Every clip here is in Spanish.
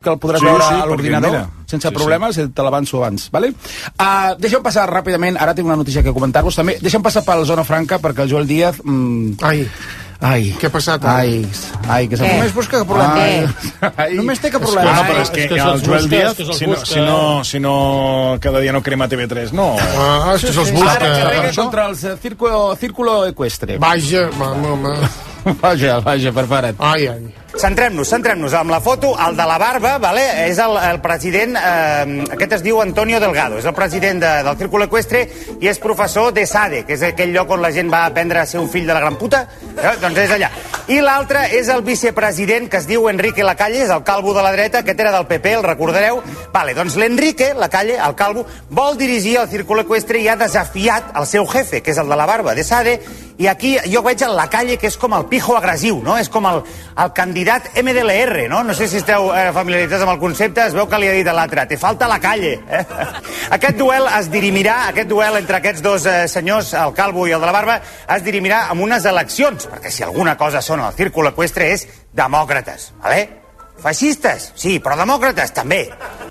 que el podràs veure a l'ordinador sense problemes, te l'avanço abans, vale? Deixa'm passar ràpidament, ara tinc una notícia que comentar-vos també, deixa'm passar per la zona franca perquè el Joel Díaz... Ai, què ha passat? Ai, que s'ha... Només busca que problema. Només té que problema. No, però és que el Joel Díaz, si no cada dia no crema TV3, no. És que se'ls busca. Ara carrega contra el círculo equestre. Vaja, home. Vaja, prepara't. Ai. Centrem-nos amb la foto. El de la barba, vale? És el president, aquest es diu Antonio Delgado, és el president del Círculo Equestre i és professor de SADE, que és aquell lloc on la gent va aprendre a ser un fill de la gran puta. Doncs és allà. I l'altre és el vicepresident, que es diu Enrique Lacalle, és el calvo de la dreta, aquest era del PP, el recordareu? Vale, doncs l'Enrique Lacalle, el calvo, vol dirigir el Círculo Equestre i ha desafiat el seu jefe, que és el de la barba, de SADE, i aquí jo veig el Lacalle, que és com el pijo agressiu, no? És com el candidat MDLR, no? No sé si esteu familiaritzats amb el concepte, es veu que li ha dit a l'altre, te falta la calle. Aquest duel es dirimirà, aquest duel entre aquests dos senyors, el calvo i el de la barba, es dirimirà amb unes eleccions, perquè si alguna cosa són el Círculo Equestre és demòcrates, vale? Feixistes, sí, però demòcrates també.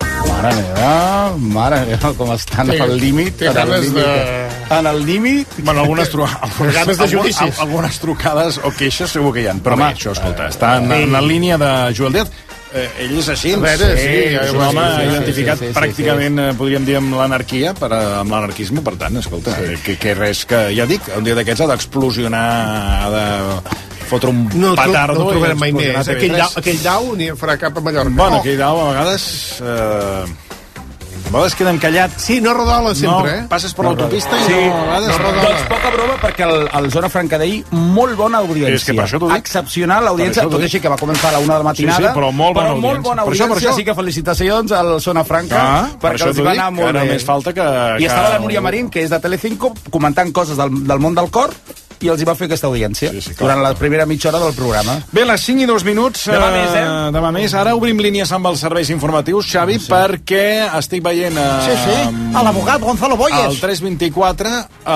Mare meva, com estan al límit. En el límit. Bueno, algunes trucades o queixes segur que hi ha. Però home, això, escolta, està en la línia de Joel Díaz. Ell és així, és un home identificat pràcticament, podríem dir, amb l'anarquia, amb l'anarquisme, per tant, escolta, que res que, ja dic, un dia d'aquests ha d'explosionar, ha de fotre un petardo. No ho trobarem mai més. Aquell dau ni farà cap a Mallorca. Bueno, aquell dau a vegades queda encallat. Sí, no rodola sempre, no, passes per l'autopista i no rodola. Doncs poca broma, perquè el Zona Franca d'ahir, molt bona audiència. És que per això t'ho dic. Excepcional l'audiència, tot i així que va començar a la 1 de la matinada. Sí, però molt bona audiència. Sí que felicitacions al Zona Franca, perquè els va anar molt bé. Més falta que... I estava la Núria Marín, que és de Telecinco, comentant coses del món del cor, i els hi va fer aquesta audiència durant la primera mitja hora del programa. Bé, les 5 i 2 minuts. Demà més. Ara obrim línies amb els serveis informatius, Xavi, perquè estic veient a l'abogat Gonzalo Boyes. Al 324,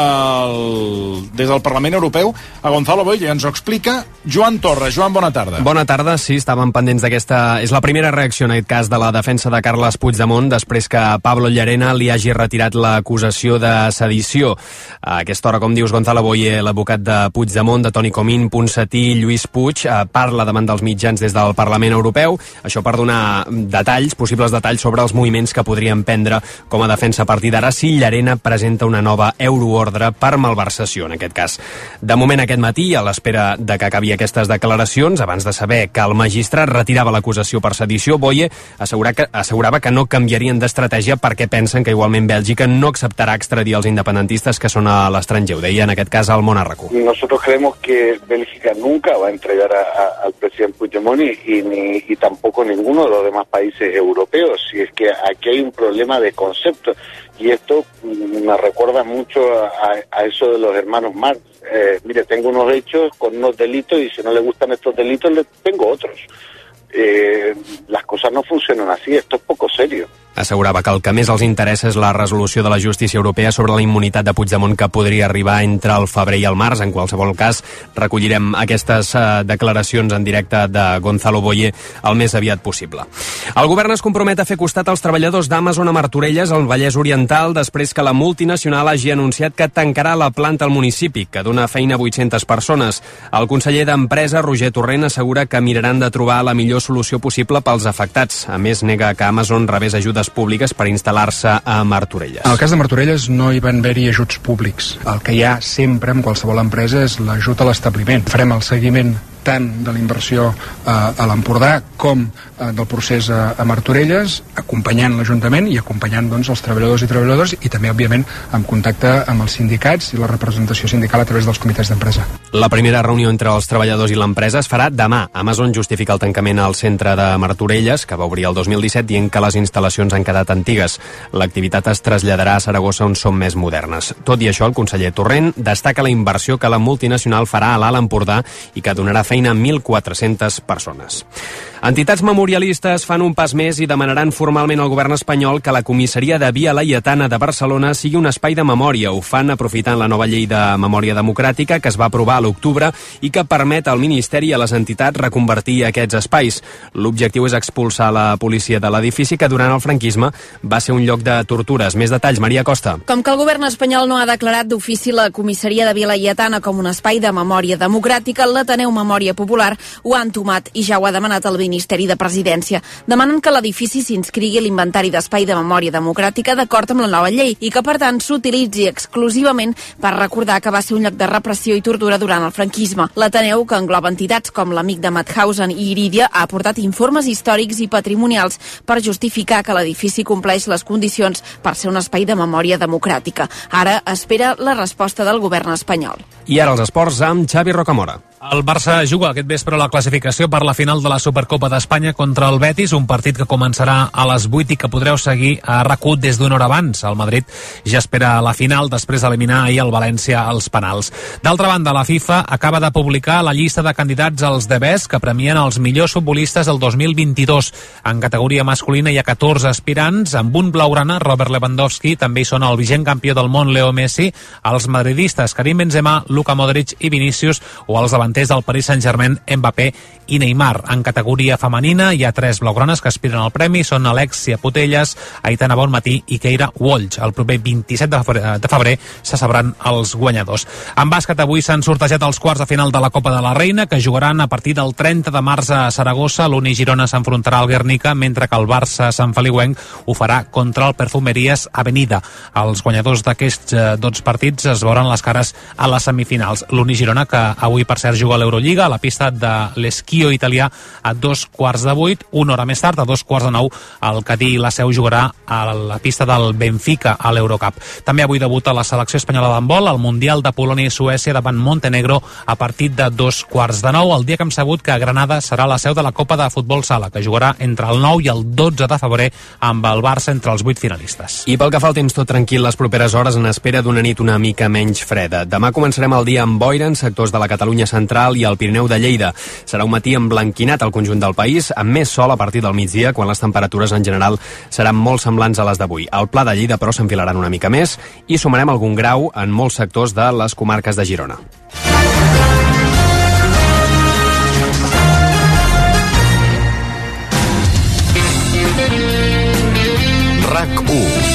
des del Parlament Europeu, a Gonzalo Boyes ens ho explica Joan Torres. Joan, bona tarda. Bona tarda, sí, estàvem pendents d'aquesta... És la primera reacció, en aquest cas, de la defensa de Carles Puigdemont, després que Pablo Llarena li hagi retirat l'acusació de sedició. A aquesta hora, com dius, Gonzalo Boyes, l'advocat de Puigdemont, de Toni Comín, Ponsatí, Lluís Puig, parla davant dels mitjans des del Parlament Europeu, això per donar possibles detalls sobre els moviments que podrien prendre com a defensa a partir d'ara si Llarena presenta una nova euroordre per malversació, en aquest cas. De moment, aquest matí, a l'espera de que acabi aquestes declaracions, abans de saber que el magistrat retirava l'acusació per sedició, Boye assegurava que no canviarien d'estratègia perquè pensen que igualment Bèlgica no acceptarà extradir els independentistes que són a l'estranger. Ho deia, en aquest cas, al Món a RAC1. Nosotros creemos que Bélgica nunca va a entregar al presidente Puigdemont y tampoco ninguno de los demás países europeos. Si es que aquí hay un problema de concepto y esto me recuerda mucho a eso de los hermanos Marx. Mire, tengo unos hechos con unos delitos y si no le gustan estos delitos, le tengo otros. Las cosas no funcionan así, esto es poco serio. Assegurava que el que més els interessa és la resolució de la justícia europea sobre la immunitat de Puigdemont que podria arribar entre el febrer i el març. En qualsevol cas, recollirem aquestes declaracions en directe de Gonzalo Boye el més aviat possible. El govern es compromet a fer costat als treballadors d'Amazon a Martorelles, al Vallès Oriental, després que la multinacional hagi anunciat que tancarà la planta al municipi, que dona feina a 800 persones. El conseller d'Empresa, Roger Torrent, assegura que miraran de trobar la millor solució possible pels afectats. A més, nega que Amazon rebés ajudes públiques per instal·lar-se a Martorelles. En el cas de Martorelles no hi van haver-hi ajuts públics. El que hi ha sempre en qualsevol empresa és l'ajut a l'establiment. Farem el seguiment tant de la inversió a l'Empordà com del procés a Martorelles, acompanyant l'Ajuntament i acompanyant doncs, els treballadors i treballadores i també, òbviament, en contacte amb els sindicats i la representació sindical a través dels comitès d'empresa. La primera reunió entre els treballadors i l'empresa es farà demà. Amazon justifica el tancament al centre de Martorelles, que va obrir el 2017, dient que les instal·lacions han quedat antigues. L'activitat es traslladarà a Saragossa, on són més modernes. Tot i això, el conseller Torrent destaca la inversió que la multinacional farà a l'Alt Empordà i que donarà feina a 1.400 persones. Entitats memorialistes fan un pas més i demanaran formalment al govern espanyol que la comissaria de Via Laietana de Barcelona sigui un espai de memòria. Ho fan aprofitant la nova llei de memòria democràtica que es va aprovar a l'octubre i que permet al Ministeri i a les entitats reconvertir aquests espais. L'objectiu és expulsar la policia de l'edifici que durant el franquisme va ser un lloc de tortures. Més detalls, Maria Costa. Com que el govern espanyol no ha declarat d'ofici la comissaria de Via Laietana com un espai de memòria democràtica, l'Ateneu Memòria Popular ho ha entomat i ja ho ha demanat al Ministeri de Presidència. Demanen que l'edifici s'inscrigui a l'inventari d'espai de memòria democràtica d'acord amb la nova llei i que, per tant, s'utilitzi exclusivament per recordar que va ser un lloc de repressió i tortura durant el franquisme. L'Ateneu, que engloba entitats com l'Amic de Mauthausen i Irídia, ha aportat informes històrics i patrimonials per justificar que l'edifici compleix les condicions per ser un espai de memòria democràtica. Ara espera la resposta del govern espanyol. I ara els esports amb Xavi Rocamora. El Barça juga aquest vespre la classificació per la final de la Supercopa d'Espanya contra el Betis, un partit que començarà a les 8 i que podreu seguir a RAC1 des d'una hora abans. El Madrid ja espera la final després d'eliminar ahir el València als penals. D'altra banda, la FIFA acaba de publicar la llista de candidats als The Best que premien els millors futbolistes del 2022. En categoria masculina hi ha 14 aspirants, amb un blaugrana, Robert Lewandowski, també hi són el vigent campió del món, Leo Messi, els madridistes Karim Benzema, Luka Modric i Vinícius, o els davanters del Paris Saint-Germain, Mbappé i Neymar. En categoria femenina hi ha 3 blaugranes que aspiren al premi, són Alexia Putellas, Aitana Bonmatí i Keira Walsh. El proper 27 de febrer se sabran els guanyadors. En bàsquet, avui s'han sortejat els quarts de final de la Copa de la Reina, que jugaran a partir del 30 de març a Saragossa. L'Uni Girona s'enfrontarà al Guernica, mentre que el Barça Sant Feliuenc ho farà contra el Perfumeries Avenida. Els guanyadors d'aquests 12 partits es veuran les cares a les semifinals. L'Uni Girona, que avui, per cert, juga a l'Eurolliga, a la pista de l'Esquio italià a 7:45, una hora més tard, a 9:15, el Cadí i la Seu jugarà a la pista del Benfica a l'Eurocup. També avui debuta la selecció espanyola d'handbol al Mundial de Polònia i Suècia davant Montenegro a partir de 8:45, el dia que hem sabut que Granada serà la seu de la Copa de Futbol Sala, que jugarà entre el 9 i el 12 de febrer amb el Barça entre els 8 finalistes. I pel que fa al temps tot tranquil les properes hores en espera d'una nit una mica menys freda. Demà començarem el dia amb boira en sectors de la Catalunya central i el Pirineu de Lleida. Serà un matí emblanquinat al conjunt del país, amb més sol a partir del migdia, quan les temperatures en general seran molt semblants a les d'avui. Al Pla de Lleida, però, s'enfilaran una mica més i sumarem algun grau en molts sectors de les comarques de Girona. RAC1.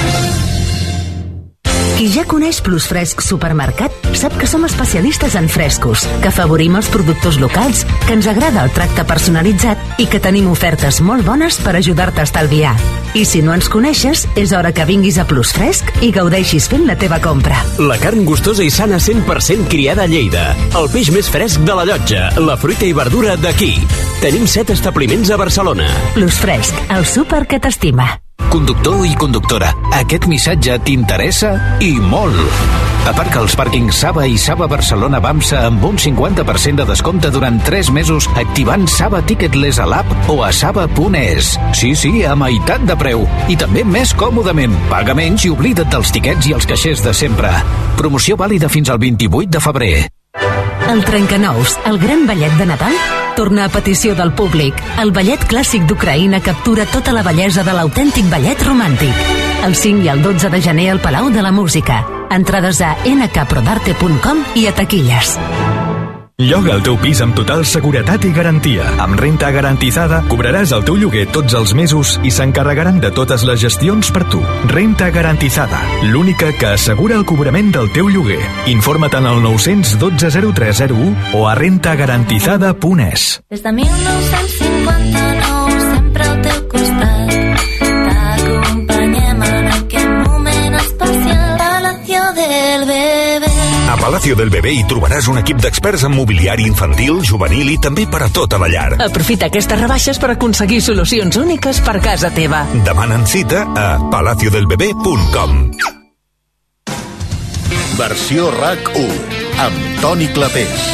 Qui ja coneix Plus Fresc Supermercat sap que som especialistes en frescos, que afavorim els productors locals, que ens agrada el tracte personalitzat i que tenim ofertes molt bones per ajudar-te a estalviar. I si no ens coneixes, és hora que vinguis a Plus Fresc i gaudeixis fent la teva compra. La carn gustosa i sana 100% criada a Lleida. El peix més fresc de la Llotja. La fruita i verdura d'aquí. Tenim 7 establiments a Barcelona. Plus Fresc, el súper que t'estima. Conductor i conductora, aquest missatge t'interessa i molt. Aparca als pàrquings Saba i Saba Barcelona Bamsa amb un 50% de descompte durant 3 mesos activant Saba Ticketless a l'app o a saba.es. Sí, a meitat de preu. I també més còmodament. Paga menys i oblida't dels tiquets i els caixers de sempre. Promoció vàlida fins al 28 de febrer. El Trencanous, el gran ballet de Nadal, torna a petició del públic. El ballet clàssic d'Ucraïna captura tota la bellesa de l'autèntic ballet romàntic. El 5 i el 12 de gener al Palau de la Música. Entrades a nkprodarte.com i a taquilles. Lloga el teu pis amb total seguretat i garantia. Amb Renta Garantizada cobraràs el teu lloguer tots els mesos i s'encarregaran de totes les gestions per tu. Renta Garantizada, l'única que assegura el cobrament del teu lloguer. Informa't en el 912 0301 o a rentagarantizada.es. Des de 1959 sempre al teu costat t'acompanyem en aquest moment especial. Palacio del Bebé. A Palacio del Bebé hi trobaràs un equip d'experts en mobiliari infantil, juvenil i també per a tota la llar. Aprofita aquestes rebaixes per aconseguir solucions úniques per casa teva. Demanen cita a palaciodelbebé.com. Versió RAC1 amb Toni Clapés.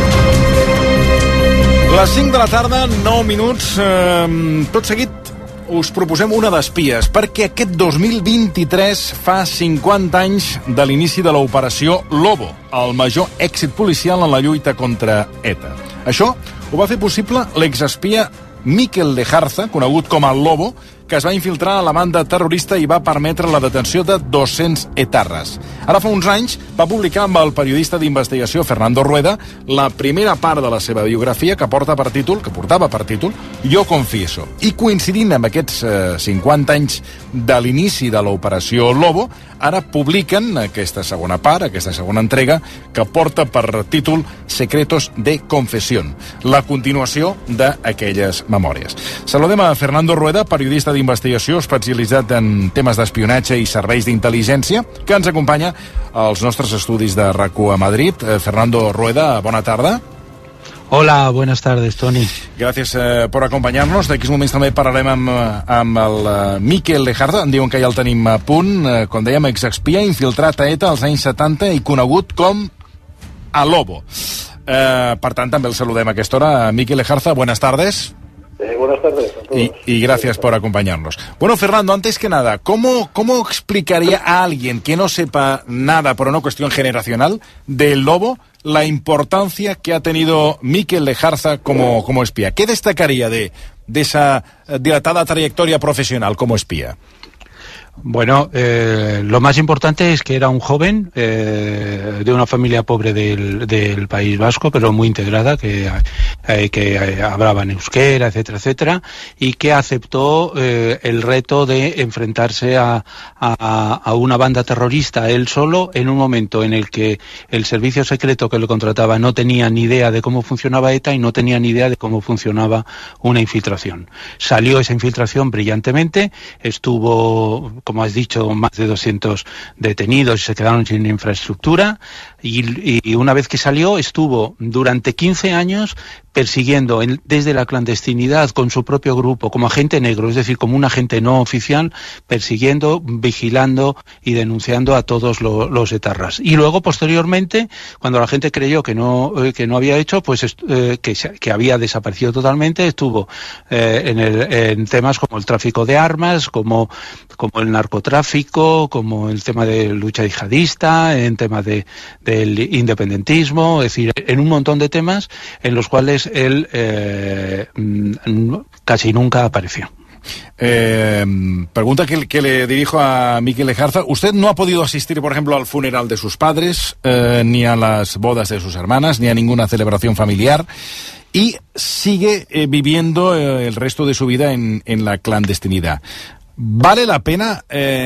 Les 5 de la tarda, 9 minuts, tot seguit us proposem una d'espies, perquè aquest 2023 fa 50 anys de l'inici de l'operació Lobo, el major èxit policial en la lluita contra ETA. Això ho va fer possible l'exespia Mikel Lejarza, conegut com el Lobo, que es va infiltrar a la banda terrorista i va permetre la detenció de 200 etarres. Ara fa uns anys va publicar amb el periodista d'investigació Fernando Rueda la primera part de la seva biografia que portava per títol Jo confieso. I coincidint amb aquests 50 anys de l'inici de l'operació Lobo, ara publiquen aquesta segona part, aquesta segona entrega, que porta per títol Secretos de confesión, la continuació d'aquelles memòries. Saludem a Fernando Rueda, periodista d'investigació especialitzat en temes d'espionatge i serveis d'intel·ligència, que ens acompanya als nostres estudis de RAC1 a Madrid. Fernando Rueda, bona tarda. Hola, buenas tardes, Toni. Gràcies per acompanyar-nos. D'aquí uns moments també parlarem amb el Mikel Lejarza. Em diuen que ja el tenim a punt. Com dèiem, exespia, infiltrat a ETA als anys 70 i conegut com a Lobo. Per tant, també el saludem a aquesta hora. Mikel Lejarza, buenas tardes. Buenas tardes a todos. Y gracias por acompañarnos. Bueno, Fernando, antes que nada, ¿cómo explicaría a alguien que no sepa nada, por una cuestión generacional, del Lobo, la importancia que ha tenido Mikel Lejarza como espía? ¿Qué destacaría de esa dilatada trayectoria profesional como espía? Bueno, lo más importante es que era un joven de una familia pobre del País Vasco, pero muy integrada, que hablaba en euskera, etcétera, etcétera, y que aceptó el reto de enfrentarse a una banda terrorista él solo, en un momento en el que el servicio secreto que lo contrataba no tenía ni idea de cómo funcionaba ETA y no tenía ni idea de cómo funcionaba una infiltración. Salió esa infiltración brillantemente, estuvo, como has dicho, más de 200 detenidos y se quedaron sin infraestructura, y una vez que salió estuvo durante 15 años persiguiendo desde la clandestinidad con su propio grupo, como agente negro, es decir, como un agente no oficial, persiguiendo, vigilando y denunciando a todos los etarras. Y luego, posteriormente, cuando la gente creyó que no había hecho, pues que había desaparecido totalmente, estuvo en temas como el tráfico de armas, como el narcotráfico, como el tema de lucha yihadista, en temas del independentismo, es decir, en un montón de temas en los cuales él casi nunca apareció. Pregunta que le dirijo a Mikel Lejarza. Usted no ha podido asistir, por ejemplo, al funeral de sus padres, ni a las bodas de sus hermanas, ni a ninguna celebración familiar, y sigue viviendo el resto de su vida en la clandestinidad. ¿Vale la pena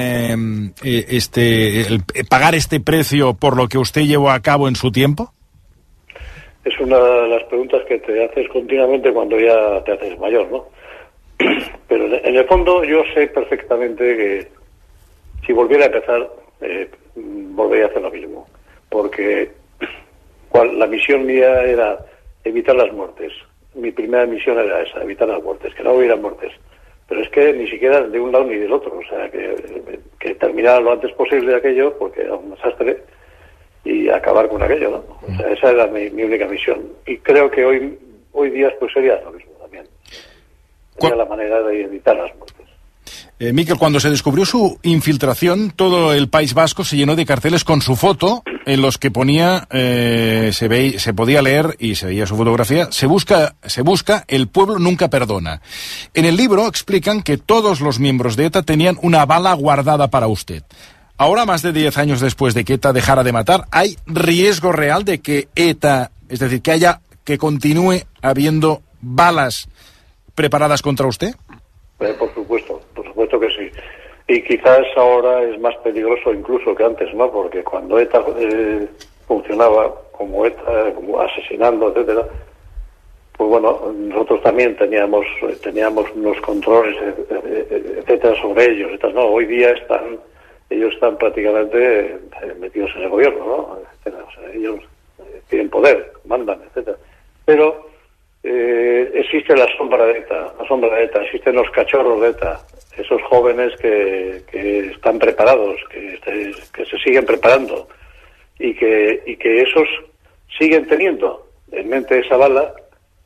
pagar este precio por lo que usted llevó a cabo en su tiempo? Es una de las preguntas que te haces continuamente cuando ya te haces mayor, ¿no? Pero en el fondo yo sé perfectamente que si volviera a empezar, volvería a hacer lo mismo. Porque la misión mía era evitar las muertes. Mi primera misión era esa, evitar las muertes, que no hubiera muertes. Pero es que ni siquiera de un lado ni del otro. O sea, que terminara lo antes posible aquello, porque era un desastre, y acabar con aquello, ¿no? O sea, esa era mi única misión. Y creo que hoy día pues sería lo mismo también. Sería la manera de evitar las muertes. Mikel, cuando se descubrió su infiltración, todo el País Vasco se llenó de carteles con su foto, en los que ponía, se podía leer, y se veía su fotografía, se busca, el pueblo nunca perdona. En el libro explican que todos los miembros de ETA tenían una bala guardada para usted. Ahora, más de 10 años después de que ETA dejara de matar, ¿hay riesgo real de que ETA, es decir, que continúe habiendo balas preparadas contra usted? Por supuesto que sí. Y quizás ahora es más peligroso incluso que antes, ¿no? Porque cuando ETA funcionaba como ETA, como asesinando, etcétera, pues bueno, nosotros también teníamos unos controles, etcétera, sobre ellos, ¿no? Hoy día ellos están prácticamente metidos en el gobierno, ¿no? Etcétera. O sea, ellos tienen poder, mandan, etcétera. Pero existe la sombra de ETA, existen los cachorros de ETA, esos jóvenes que están preparados, que se siguen preparando, y que esos siguen teniendo en mente esa bala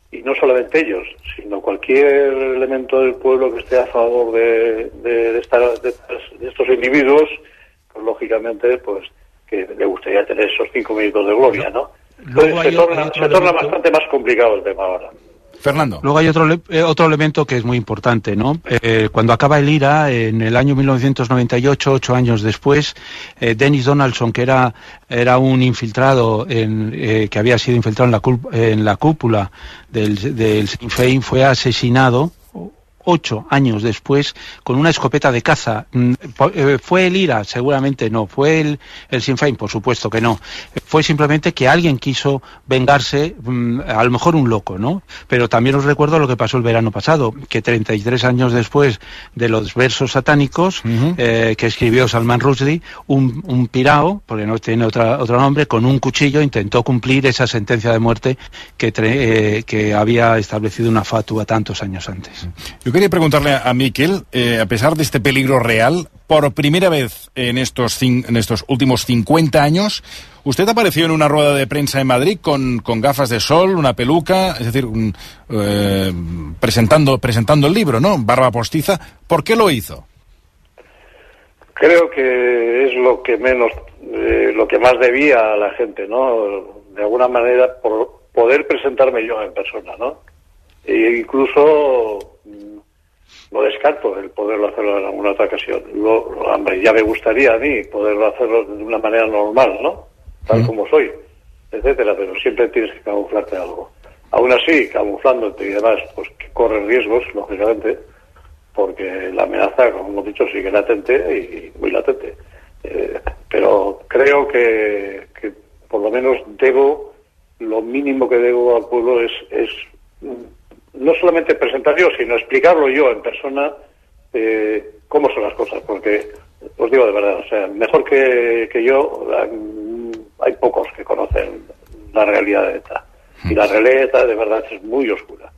y no solamente ellos, sino cualquier elemento del pueblo que esté a favor de estos individuos, pues lógicamente, pues que le gustaría tener esos 5 minutos de gloria, ¿no? Entonces, se torna bastante más complicado el tema ahora. Fernando. Luego hay otro elemento que es muy importante, ¿no? Cuando acaba el IRA, en el año 1998, 8 años después, Dennis Donaldson, que era un infiltrado, que había sido infiltrado en la cúpula del Sinn Féin, fue asesinado 8 años después con una escopeta de caza. ¿Fue el IRA? Seguramente no. ¿Fue el Sinn Féin? Por supuesto que no. Fue simplemente que alguien quiso vengarse, a lo mejor un loco, ¿no? Pero también os recuerdo lo que pasó el verano pasado, que 33 años después de los versos satánicos que escribió Salman Rushdie, un pirao, porque no tiene otro nombre, con un cuchillo intentó cumplir esa sentencia de muerte que había establecido una fatua tantos años antes. Yo quería preguntarle a Miquel, a pesar de este peligro real, por primera vez en estos últimos 50 años, usted apareció en una rueda de prensa en Madrid con gafas de sol, una peluca, es decir, presentando el libro, ¿no? Barba postiza. ¿Por qué lo hizo? Creo que es lo que más debía a la gente, ¿no? De alguna manera, por poder presentarme yo en persona, ¿no? E incluso no descarto el poderlo hacerlo en alguna otra ocasión. Hombre, ya me gustaría a mí poderlo hacerlo de una manera normal, ¿no? Tal como soy, etcétera, pero siempre tienes que camuflarte algo. Aún así, camuflándote y demás, pues que corres riesgos, lógicamente, porque la amenaza, como hemos dicho, sigue latente y muy latente. Pero creo que por lo menos lo mínimo que debo al pueblo es no solamente presentar yo, sino explicarlo yo en persona cómo son las cosas, porque os digo de verdad, o sea, mejor que yo hay pocos que conocen la realidad de ETA, y la realidad de ETA de verdad es muy oscura.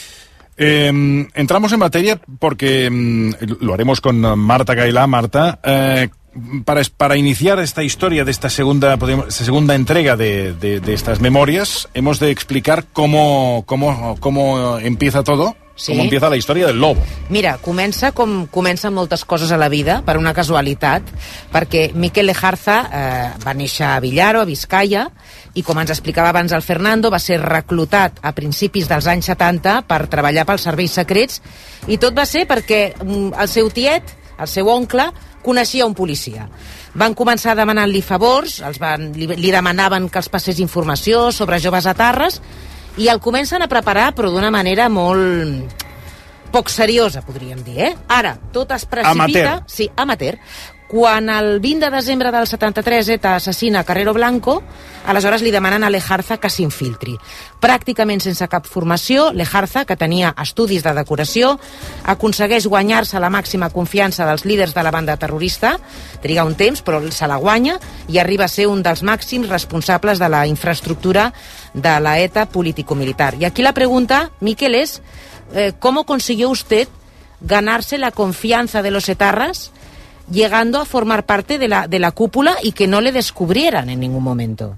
Entramos en materia porque lo haremos con Marta Gailá. Marta, para iniciar esta historia de esta segunda entrega de estas memorias, hemos de explicar cómo empieza todo. Sí. Com empieza la història del lobo. Mira, comença com comencen moltes coses a la vida, per una casualitat, perquè Miquel Lejarza va néixer a Villaro, a Vizcaya, i com ens explicava abans el Fernando, va ser reclutat a principis dels anys 70 per treballar pels serveis secrets, i tot va ser perquè el seu tiet, el seu oncle, coneixia un policia. Van començar demanant-li favors, li demanaven que els passés informació sobre joves etarres, i el comencen a preparar, però d'una manera molt poc seriosa, podríem dir, eh? Ara, tot es precipita... Amateur. Sí, amateur. Quan el 20 de desembre del 73 ETA assassina Carrero Blanco, aleshores li demanen a Lejarza que s'infiltri. Pràcticament sense cap formació, Lejarza, que tenia estudis de decoració, aconsegueix guanyar-se la màxima confiança dels líders de la banda terrorista, triga un temps, però se la guanya, i arriba a ser un dels màxims responsables de la infraestructura de la ETA político-militar. Y aquí la pregunta, Miquel, es ¿cómo consiguió usted ganarse la confianza de los etarras llegando a formar parte de la cúpula y que no le descubrieran en ningún momento?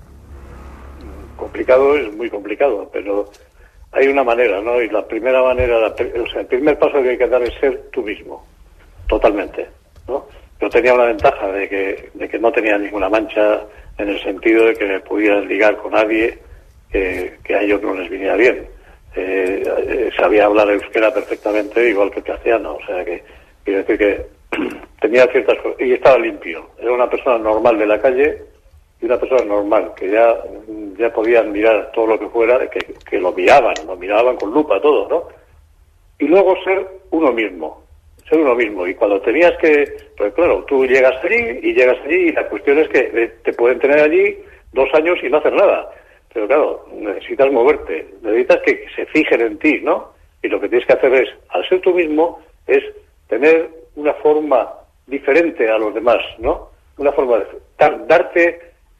Complicado, es muy complicado, pero hay una manera, ¿no? Y la primera manera, el primer paso que hay que dar es ser tú mismo, totalmente, ¿no? Yo tenía una ventaja de que no tenía ninguna mancha, en el sentido de que me pudieran ligar con nadie que a ellos no les viniera bien. Sabía hablar euskera perfectamente, igual que el castellano, o sea que quiero decir que tenía ciertas cosas, y estaba limpio. Era una persona normal de la calle y una persona normal, que ya podían mirar todo lo que fuera, que lo miraban con lupa todo, ¿no? Y luego ser uno mismo, y cuando tenías pues claro, tú llegas allí y la cuestión es que te pueden tener allí 2 años y no hacer nada, pero claro, necesitas moverte, necesitas que se fijen en ti, ¿no? Y lo que tienes que hacer es, al ser tú mismo, es tener una forma diferente a los demás, ¿no? Una forma de darte,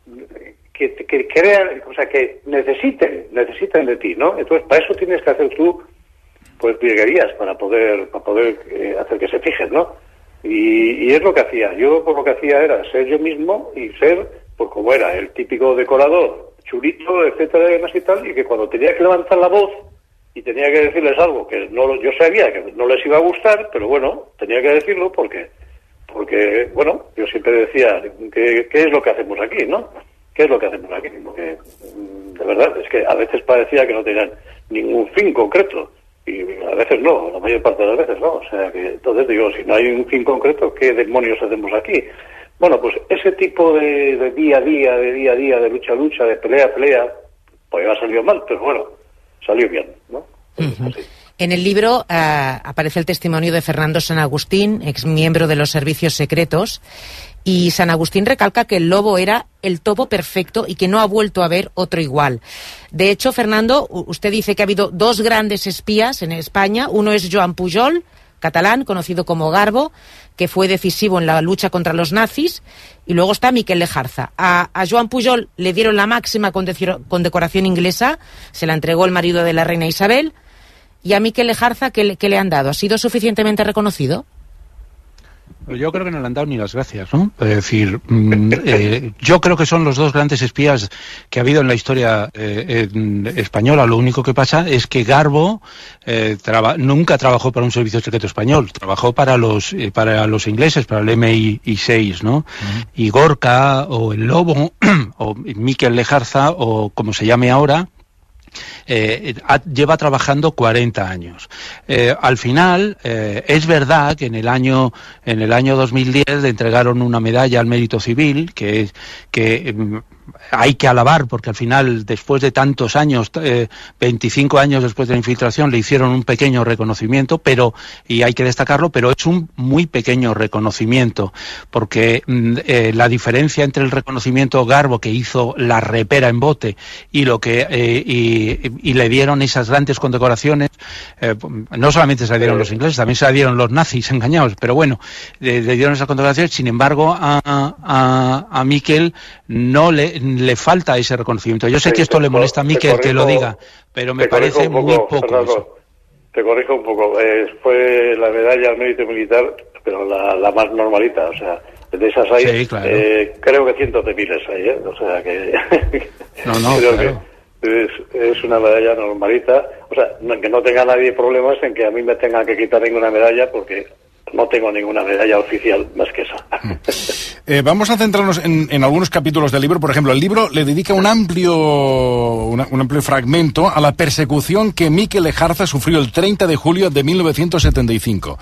que crean, o sea, que necesiten de ti, ¿no? Entonces, para eso tienes que hacer tú, pues, virguerías para poder hacer que se fijen, ¿no? Y es lo que hacía. Yo, por lo que hacía era ser yo mismo y ser, pues, como era, el típico decorador, chulito, etcétera, y demás y tal, y que cuando tenía que levantar la voz, y tenía que decirles algo que yo sabía que no les iba a gustar, pero bueno, tenía que decirlo porque bueno, yo siempre decía, ¿qué es lo que hacemos aquí, no? ¿Qué es lo que hacemos aquí? Porque, de verdad, es que a veces parecía que no tenían ningún fin concreto, y a veces no, la mayor parte de las veces no. O sea, que entonces digo, si no hay un fin concreto, ¿qué demonios hacemos aquí? Bueno, pues ese tipo de día a día, de lucha a lucha, de pelea a pelea, pues ha salido mal, pero bueno, salió bien, ¿no? En el libro aparece el testimonio de Fernando San Agustín, exmiembro de los servicios secretos, y San Agustín recalca que el lobo era el topo perfecto y que no ha vuelto a haber otro igual. De hecho, Fernando, usted dice que ha habido dos grandes espías en España. Uno es Joan Pujol, catalán, conocido como Garbo, que fue decisivo en la lucha contra los nazis, y luego está Miquel Lejarza. A Joan Pujol le dieron la máxima condecoración inglesa, se la entregó el marido de la reina Isabel. ¿Y a Miquel Lejarza qué le han dado? ¿Ha sido suficientemente reconocido? Yo creo que no le han dado ni las gracias, ¿no? Es decir, yo creo que son los dos grandes espías que ha habido en la historia española. Lo único que pasa es que Garbo nunca trabajó para un servicio secreto español, trabajó para los ingleses, para el MI6, ¿no? Y Gorka, o el Lobo, o Miquel Lejarza, o como se llame ahora, lleva trabajando 40 años. Al final, es verdad que en el año 2010 le entregaron una medalla al mérito civil, que hay que alabar, porque al final, después de tantos años, 25 años después de la infiltración, le hicieron un pequeño reconocimiento, y hay que destacarlo, pero es un muy pequeño reconocimiento, porque la diferencia entre el reconocimiento Garbo, que hizo la repera en bote, y y le dieron esas grandes condecoraciones, no solamente se le dieron los ingleses, también se le dieron los nazis engañados, pero bueno, le dieron esas condecoraciones. Sin embargo, a Miquel no le falta ese reconocimiento. Yo sé que esto le molesta a Miquel que lo diga, pero me parece muy poco. Fernando, te corrijo un poco. Fue la medalla al mérito militar, pero la más normalita, o sea, de esas hay, sí, claro. Creo que cientos de miles hay, o sea que creo claro. que es una medalla normalita, o sea, que no tenga nadie problemas en que a mí me tengan que quitar ninguna medalla, porque no tengo ninguna medalla oficial más que esa. Vamos a centrarnos en algunos capítulos del libro. Por ejemplo, el libro le dedica un amplio fragmento a la persecución que Miquel Lejarza sufrió el 30 de julio de 1975.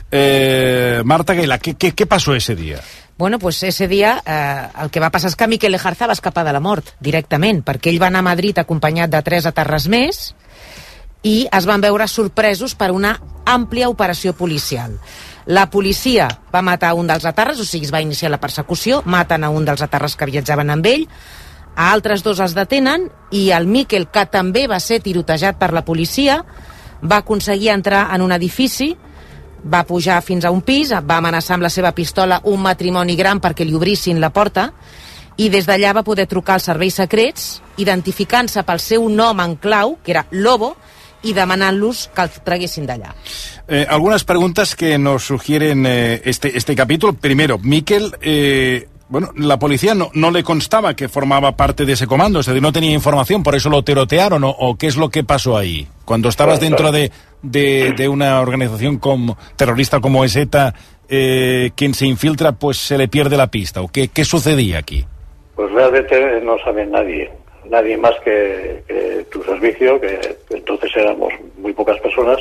Marta Guela, ¿qué pasó ese día? Bueno, pues ese dia el que va passar és que Miquel Lejarza va escapar de la mort directament, perquè ell va anar a Madrid acompanyat de 3 aterres més i es van veure sorpresos per una àmplia operació policial. La policia va matar un dels aterres, o sigui, es va iniciar la persecució, maten a un dels aterres que viatjaven amb ell, a altres 2 els detenen, i el Miquel, que també va ser tirotejat per la policia, va aconseguir entrar en un edifici, va pujar fins a un pis, va amenaçar amb la seva pistola un matrimoni gran perquè li obrissin la porta, i des d'allà va poder trucar als serveis secrets, identificant-se pel seu nom en clau, que era Lobo, y demanant-los que el traguessin d'allà. Algunas preguntas que nos sugieren este capítulo. Primero, Miquel, bueno, la policía no le constaba que formaba parte de ese comando, es decir, no tenía información, por eso lo tirotearon, o qué es lo que pasó ahí. Cuando estabas dentro de una organización terrorista como es ETA, quien se infiltra, pues se le pierde la pista, ¿o qué sucedía aquí? Pues realmente no sabe nadie más que tu servicio, que entonces éramos muy pocas personas,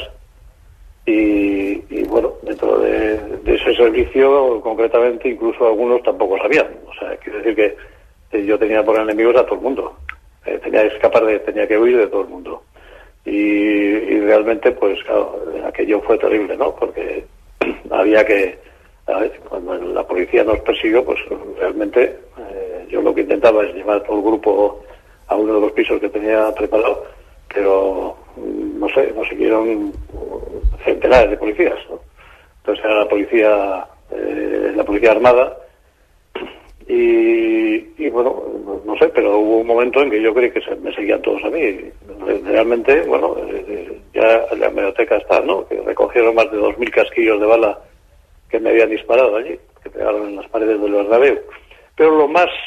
y bueno, dentro de ese servicio, concretamente, incluso algunos tampoco sabían. O sea, quiero decir que yo tenía por enemigos a todo el mundo. Tenía que huir de todo el mundo. Y realmente, pues claro, aquello fue terrible, ¿no? Porque había que... Cuando la policía nos persiguió, pues realmente yo lo que intentaba es llevar todo el grupo a uno de los pisos que tenía preparado, pero no sé, nos siguieron centenares de policías, ¿no? Entonces era la policía armada, y bueno, no sé, pero hubo un momento en que yo creí que me seguían todos a mí. Realmente, bueno, ya en la hemeroteca está, ¿no? Que recogieron más de 2.000 casquillos de bala que me habían disparado allí, que pegaron en las paredes del Bernabéu. Pero lo más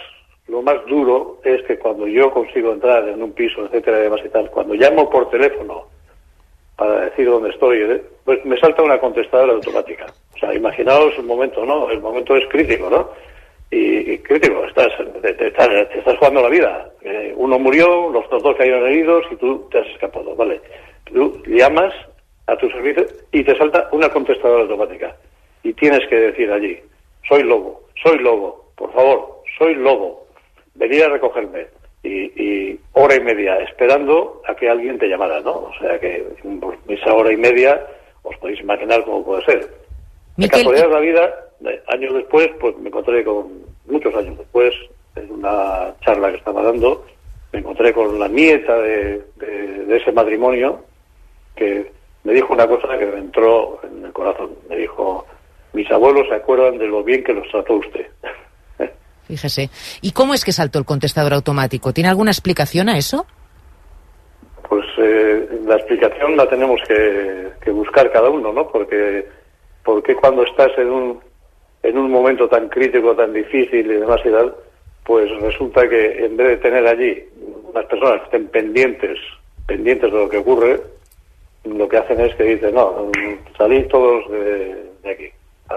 duro es que cuando yo consigo entrar en un piso, etcétera, y demás y tal, cuando llamo por teléfono para decir dónde estoy, pues me salta una contestadora automática. O sea, imaginaos el momento, ¿no? El momento es crítico, ¿no? Y crítico, te estás jugando la vida. Uno murió, los otros dos cayeron heridos y tú te has escapado, ¿vale? Tú llamas a tu servicio y te salta una contestadora automática. Y tienes que decir allí, soy Lobo, por favor, soy Lobo, venid a recogerme. Y hora y media esperando a que alguien te llamara, ¿no? O sea que esa hora y media os podéis imaginar cómo puede ser. La casualidad de la vida, años después, pues me encontré muchos años después, en una charla que estaba dando, me encontré con la nieta de ese matrimonio, que me dijo una cosa que me entró en el corazón. Me dijo, mis abuelos se acuerdan de lo bien que los trató usted. Fíjese. ¿Y cómo es que saltó el contestador automático? ¿Tiene alguna explicación a eso? Pues la explicación la tenemos que buscar cada uno, ¿no? Porque cuando estás en un momento tan crítico, tan difícil y demás y tal, pues resulta que en vez de tener allí unas personas que estén pendientes de lo que ocurre, lo que hacen es que dicen, no, salid todos de aquí,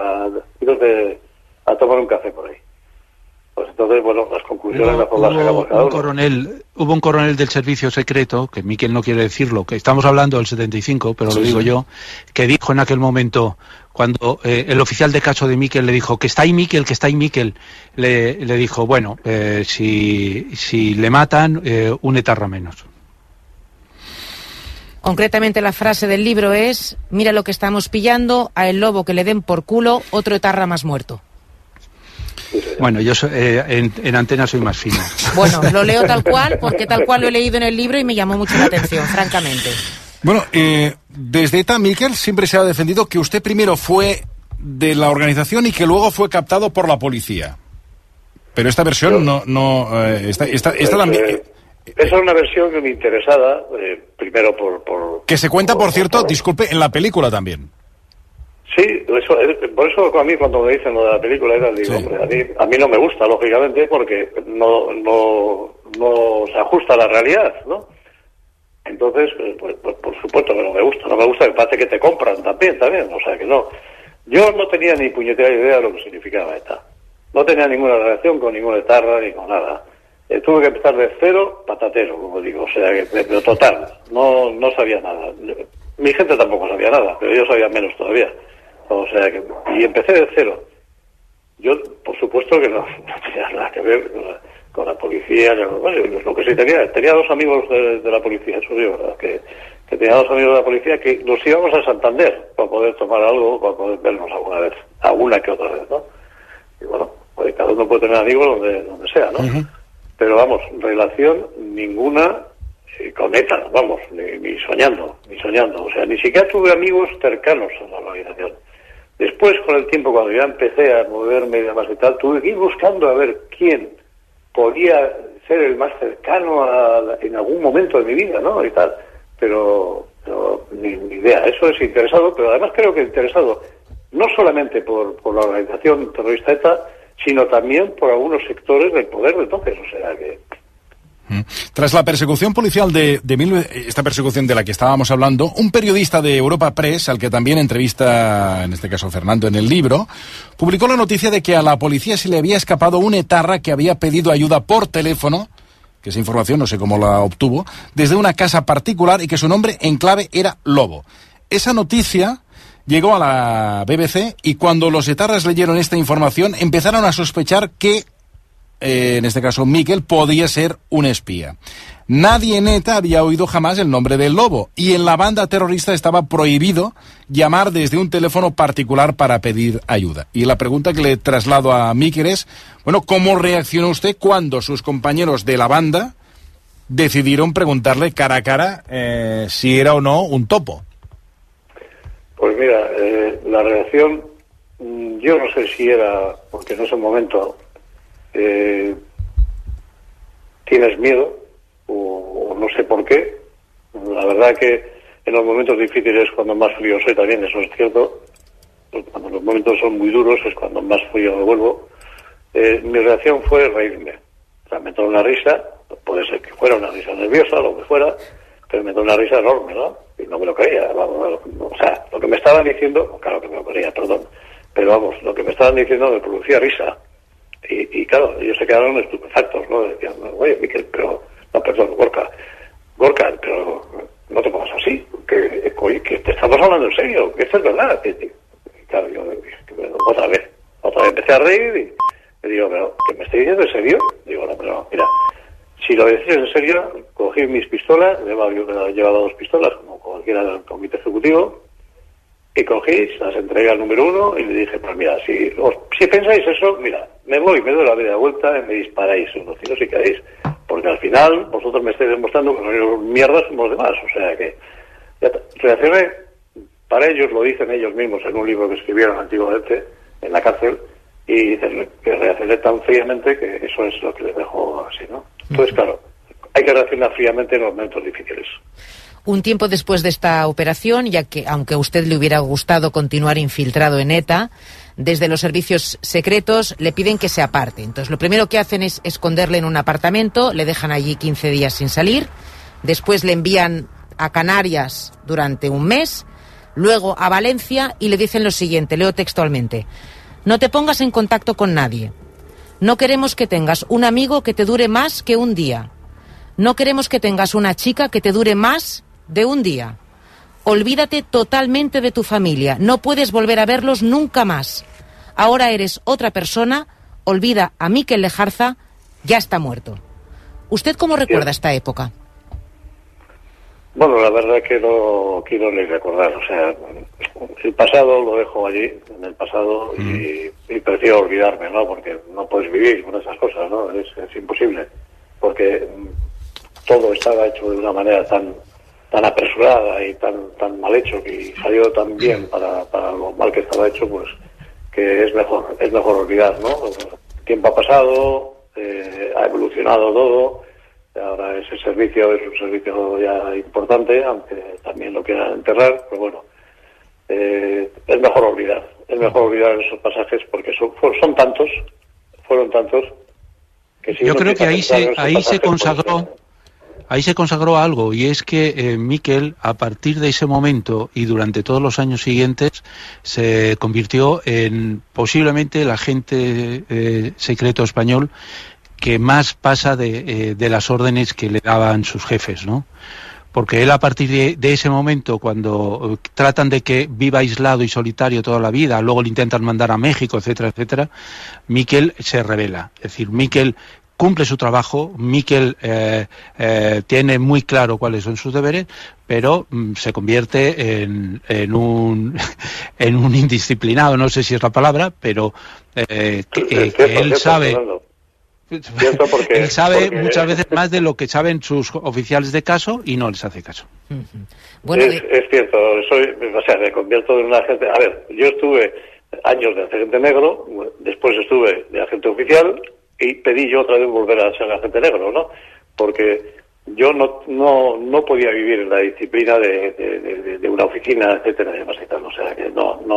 a tomar un café por ahí. Pues entonces, bueno, las conclusiones las sacamos cada uno. Hubo un coronel del servicio secreto, que Miquel no quiere decirlo, que estamos hablando del 75, pero lo digo yo, que dijo en aquel momento, cuando el oficial de caso de Miquel le dijo, que está ahí Miquel, le dijo, bueno, si le matan, un etarra menos. Concretamente la frase del libro es, mira lo que estamos pillando, a el lobo que le den por culo, otro etarra más muerto. Bueno, yo en antena soy más fino. Bueno, lo leo tal cual, porque tal cual lo he leído en el libro y me llamó mucho la atención, francamente. Bueno, desde ETA, Miquel, siempre se ha defendido que usted primero fue de la organización y que luego fue captado por la policía. Pero esta versión esta también... Esa es una versión que me interesaba, primero por... Que se cuenta, por cierto, disculpe, en la película también. Sí, por eso a mí cuando me dicen lo de la película, digo, hombre, a mí no me gusta, lógicamente, porque no se ajusta a la realidad, ¿no? Entonces, pues por supuesto que no me gusta, me parece que te compran también, o sea que no. Yo no tenía ni puñetera idea de lo que significaba ETA. No tenía ninguna relación con ninguna etarra ni con nada. Tuve que empezar de cero, patatero, como digo, o sea, pero total, no sabía nada. Mi gente tampoco sabía nada, pero yo sabía menos todavía. O sea que, y empecé de cero. Yo, por supuesto que no tenía nada que ver con la policía. Bueno, lo que sí tenía dos amigos de la policía, eso sí, ¿verdad? Que tenía dos amigos de la policía que nos íbamos a Santander para poder tomar algo, para poder vernos alguna que otra vez, ¿no? Y bueno, pues cada uno puede tener amigos donde sea, ¿no? Uh-huh. Pero vamos, relación ninguna con ETA, vamos, ni soñando. O sea, ni siquiera tuve amigos cercanos a la organización. Después, con el tiempo, cuando ya empecé a moverme y demás y tal, tuve que ir buscando a ver quién podía ser el más cercano en algún momento de mi vida, ¿no? Y tal. Pero ni idea. Eso es interesado, pero además creo que interesado no solamente por la organización terrorista ETA, sino también por algunos sectores del poder de entonces. O sea que... Tras la persecución policial esta persecución de la que estábamos hablando, un periodista de Europa Press, al que también entrevista, en este caso Fernando, en el libro, publicó la noticia de que a la policía se le había escapado un etarra que había pedido ayuda por teléfono, que esa información no sé cómo la obtuvo, desde una casa particular y que su nombre en clave era Lobo. Esa noticia llegó a la BBC y cuando los etarras leyeron esta información empezaron a sospechar que en este caso Miquel podía ser un espía. Nadie en ETA había oído jamás el nombre del Lobo y en la banda terrorista estaba prohibido llamar desde un teléfono particular para pedir ayuda. Y la pregunta que le traslado a Miquel es, bueno, ¿cómo reaccionó usted cuando sus compañeros de la banda decidieron preguntarle cara a cara si era o no un topo? Pues mira, la reacción, yo no sé si era, porque en ese momento tienes miedo o no sé por qué. La verdad que en los momentos difíciles es cuando más frío soy también, eso es cierto. Cuando los momentos son muy duros es cuando más frío me vuelvo. Mi reacción fue reírme. O sea, me entró una risa, puede ser que fuera una risa nerviosa, lo que fuera, pero me dio una risa enorme, ¿no? Y no me lo creía. Vamos, o sea, lo que me estaban diciendo, claro que me lo creía, perdón, pero vamos, lo que me estaban diciendo me producía risa. Y claro, ellos se quedaron estupefactos, ¿no? Decían, oye, Miquel, pero... No, perdón, Gorka, pero no te pongas así, que te estamos hablando en serio, que esto es verdad. Y claro, yo otra vez empecé a reír y le digo, pero ¿que me estoy diciendo en serio? Digo, no, pero mira, si lo decís en serio, cogí mis pistolas, yo llevaba 2 pistolas, como cualquiera del comité ejecutivo, y cogí, las entregué al número 1 y le dije, pues mira, si pensáis eso, mira, me doy la media vuelta y me disparáis unos tiros si queréis, porque al final vosotros me estáis demostrando que no mierdas somos demás, o sea que reaccioné, para ellos, lo dicen ellos mismos en un libro que escribieron antiguamente en la cárcel, y dicen que reaccioné tan fríamente que eso es lo que les dejó así, ¿no? Entonces, claro, hay que reaccionar fríamente en los momentos difíciles. Un tiempo después de esta operación, ya que aunque a usted le hubiera gustado continuar infiltrado en ETA, desde los servicios secretos le piden que se aparte. Entonces lo primero que hacen es esconderle en un apartamento, le dejan allí 15 días sin salir, después le envían a Canarias durante un mes, luego a Valencia y le dicen lo siguiente, leo textualmente: no te pongas en contacto con nadie, no queremos que tengas un amigo que te dure más que un día, no queremos que tengas una chica que te dure más de un día. Olvídate totalmente de tu familia. No puedes volver a verlos nunca más. Ahora eres otra persona. Olvida a Miquel Lejarza. Ya está muerto. ¿Usted cómo recuerda esta época? Bueno, la verdad que no quiero ni recordar. O sea, el pasado lo dejo allí, en el pasado, y prefiero olvidarme, ¿no? Porque no puedes vivir con esas cosas, ¿no? Es imposible. Porque todo estaba hecho de una manera tan apresurada y tan mal hecho, y salió tan bien para lo mal que estaba hecho, pues que es mejor olvidar, ¿no? El tiempo ha pasado, ha evolucionado todo, ahora ese servicio es un servicio ya importante, aunque también lo quieran enterrar, pero bueno, es mejor olvidar esos pasajes porque fueron tantos que si yo creo que ahí se consagró algo, y es que Miquel, a partir de ese momento y durante todos los años siguientes, se convirtió en posiblemente el agente secreto español que más pasa de las órdenes que le daban sus jefes, ¿no? Porque él, a partir de ese momento, cuando tratan de que viva aislado y solitario toda la vida, luego le intentan mandar a México, etcétera, etcétera, Miquel se rebela. Es decir, Miquel cumple su trabajo, Miquel tiene muy claro cuáles son sus deberes, pero se convierte en un indisciplinado, no sé si es la palabra, pero que él sabe... Él sabe muchas veces más de lo que saben sus oficiales de caso y no les hace caso. Bueno, es cierto, me convierto en un agente. A ver, yo estuve años de agente negro, después estuve de agente oficial y pedí yo otra vez volver a ser agente negro, ¿no? Porque yo no podía vivir en la disciplina de una oficina, etcétera, y demás y tal. O sea, que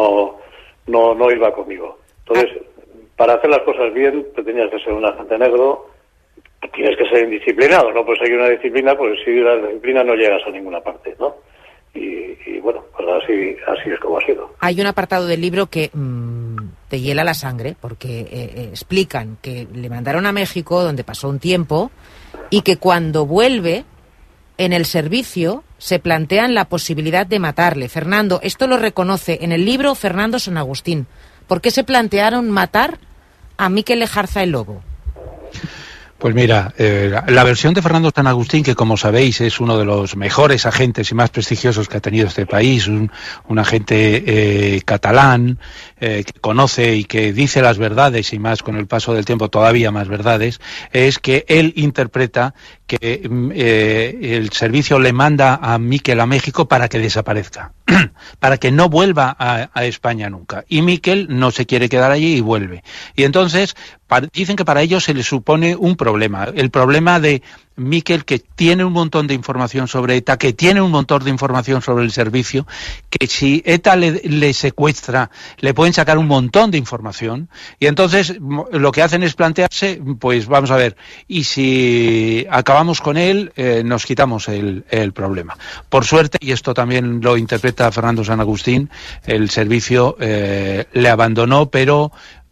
no iba conmigo. Entonces, para hacer las cosas bien, te tenías que ser un agente negro, tienes que ser indisciplinado, no puedes seguir una disciplina, porque si la disciplina no llegas a ninguna parte, ¿no? Y bueno, pues así es como ha sido. Hay un apartado del libro que te hiela la sangre, porque explican que le mandaron a México, donde pasó un tiempo, y que cuando vuelve, en el servicio, se plantean la posibilidad de matarle. Fernando, esto lo reconoce en el libro Fernando San Agustín. ¿Por qué se plantearon matar a Miquel Lejarza el Lobo? Pues mira, la versión de Fernando San Agustín, que como sabéis es uno de los mejores agentes y más prestigiosos que ha tenido este país, un agente catalán que conoce y que dice las verdades, y más con el paso del tiempo todavía más verdades, es que él interpreta que el servicio le manda a Miquel a México para que desaparezca, para que no vuelva a España nunca. Y Miquel no se quiere quedar allí y vuelve. Y entonces dicen que para ellos se les supone un problema, el problema de Miquel, que tiene un montón de información sobre ETA, que tiene un montón de información sobre el servicio, que si ETA le secuestra, le pueden sacar un montón de información, y entonces lo que hacen es plantearse, pues vamos a ver, y si acabamos con él, nos quitamos el problema. Por suerte, y esto también lo interpreta Fernando San Agustín, el servicio le abandonó, pero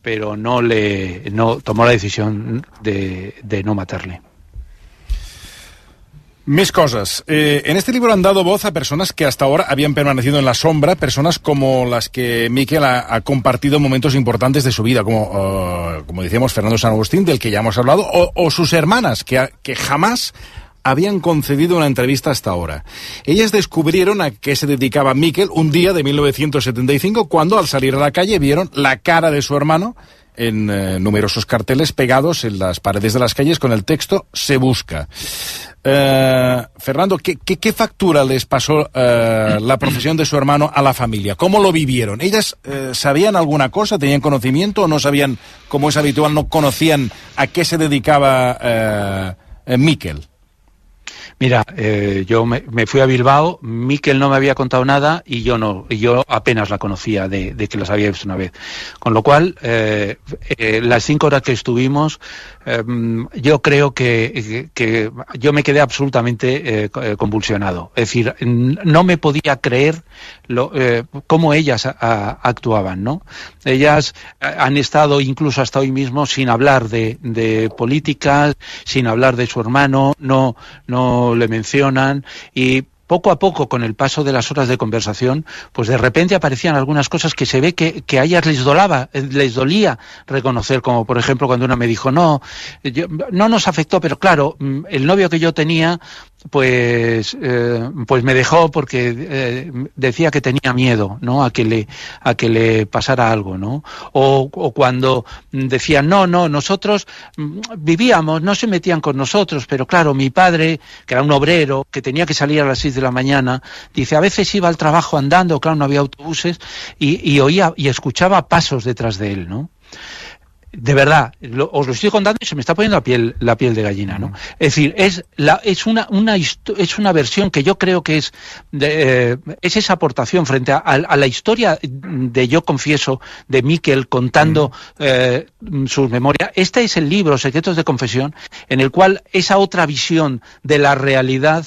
no tomó la decisión de no matarle. Més cosas. En este libro han dado voz a personas que hasta ahora habían permanecido en la sombra, personas como las que Miquel ha compartido momentos importantes de su vida, como decíamos, Fernando San Agustín, del que ya hemos hablado, o sus hermanas, que jamás habían concedido una entrevista hasta ahora. Ellas descubrieron a qué se dedicaba Miquel un día de 1975, cuando al salir a la calle vieron la cara de su hermano en numerosos carteles pegados en las paredes de las calles con el texto "Se busca". Fernando, ¿qué factura les pasó la profesión de su hermano a la familia? ¿Cómo lo vivieron? ¿Ellas sabían alguna cosa, tenían conocimiento, o no sabían, como es habitual, no conocían a qué se dedicaba Miquel? Mira, yo me fui a Bilbao, Miquel no me había contado nada y yo apenas la conocía de que las había visto una vez. Con lo cual, las 5 horas que estuvimos, yo creo que yo me quedé absolutamente convulsionado. Es decir, no me podía creer cómo ellas actuaban, ¿no? Ellas han estado incluso hasta hoy mismo sin hablar de políticas, sin hablar de su hermano, no le mencionan, y poco a poco, con el paso de las horas de conversación, pues de repente aparecían algunas cosas que se ve que a ellas les dolía reconocer, como por ejemplo cuando una me dijo, no nos afectó, pero claro, el novio que yo tenía pues me dejó porque decía que tenía miedo, ¿no? a que le pasara algo, ¿no? O cuando decían, no, nosotros vivíamos, no se metían con nosotros, pero claro, mi padre, que era un obrero, que tenía que salir a las 6 de la mañana, dice, a veces iba al trabajo andando, claro, no había autobuses, y oía y escuchaba pasos detrás de él, ¿no? De verdad, os lo estoy contando y se me está poniendo la piel de gallina, ¿no? Es decir, es una versión que yo creo que es esa aportación frente a la historia de, yo confieso, de Miquel contando sus memorias. Este es el libro, Secretos de Confesión, en el cual esa otra visión de la realidad,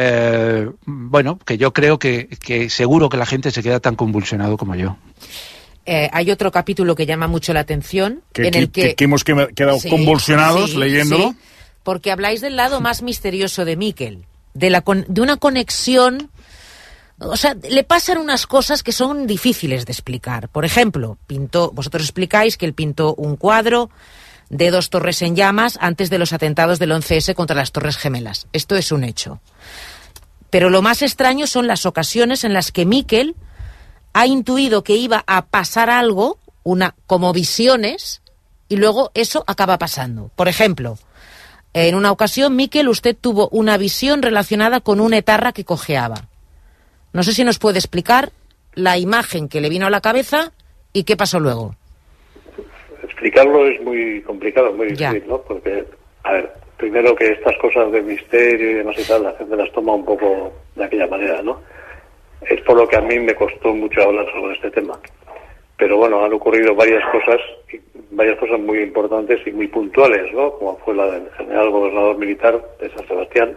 que yo creo que seguro que la gente se queda tan convulsionado como yo. Hay otro capítulo que llama mucho la atención, en el que hemos quedado convulsionados leyéndolo. Sí, porque habláis del lado más misterioso de Miquel, de una conexión. O sea, le pasan unas cosas que son difíciles de explicar. Por ejemplo, vosotros explicáis que él pintó un cuadro de 2 torres en llamas antes de los atentados del 11S contra las Torres Gemelas. Esto es un hecho. Pero lo más extraño son las ocasiones en las que Miquel ha intuido que iba a pasar algo, como visiones, y luego eso acaba pasando. Por ejemplo, en una ocasión, Miquel, usted tuvo una visión relacionada con un etarra que cojeaba. No sé si nos puede explicar la imagen que le vino a la cabeza y qué pasó luego. Explicarlo es muy complicado, muy difícil, ¿no? Porque, a ver, primero que estas cosas de misterio y demás y tal, la gente las toma un poco de aquella manera, ¿no? Es por lo que a mí me costó mucho hablar sobre este tema. Pero bueno, han ocurrido varias cosas muy importantes y muy puntuales, ¿no? Como fue la del general gobernador militar de San Sebastián.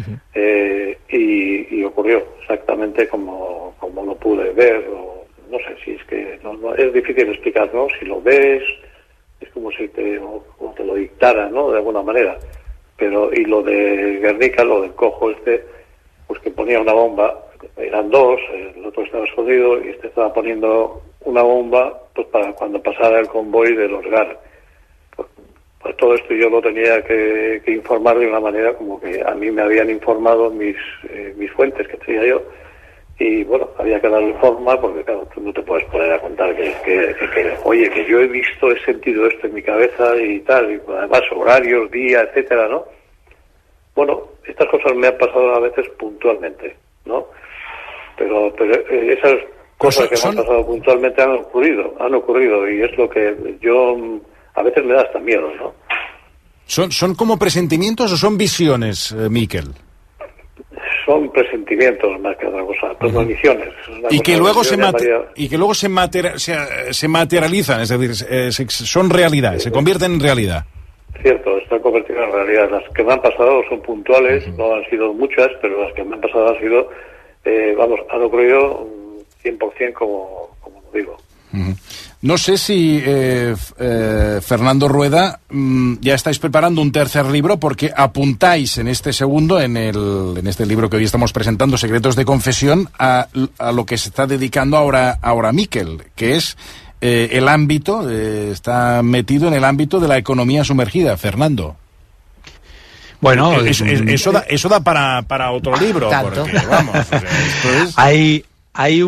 Y ocurrió exactamente como lo pude ver, o no sé si es que no, es difícil explicar, ¿no? Si lo ves, es como si te lo dictara, ¿no? De alguna manera. Pero, y lo de Guernica, lo del cojo pues que ponía una bomba. Eran 2, el otro estaba escondido y estaba poniendo una bomba pues para cuando pasara el convoy de los GAR. Pues todo esto yo lo tenía que informar de una manera como que a mí me habían informado mis fuentes que tenía yo, y bueno, había que darle forma porque claro, tú no te puedes poner a contar que oye, que yo he sentido esto en mi cabeza y tal, y además horarios, día, etcétera, ¿no? Bueno, estas cosas me han pasado a veces puntualmente, ¿no? Pero esas cosas que me han pasado puntualmente han ocurrido, y es lo que yo a veces me da hasta miedo, ¿no? ¿Son como presentimientos o son visiones, Miquel? Son presentimientos más que otra cosa, premoniciones. Y que luego se materializan, es decir, son realidad, se convierten en realidad. Cierto, está convertido en realidad. Las que me han pasado son puntuales, no han sido muchas, pero las que me han pasado han sido, han ocurrido 100% como lo digo. No sé si Fernando Rueda ya estáis preparando un tercer libro, porque apuntáis en este segundo, en este libro que hoy estamos presentando, Secretos de Confesión, a lo que se está dedicando ahora Miquel, que es el ámbito, está metido en el ámbito de la economía sumergida. Fernando. Bueno, eso da para otro libro, porque vamos, esto es... Hay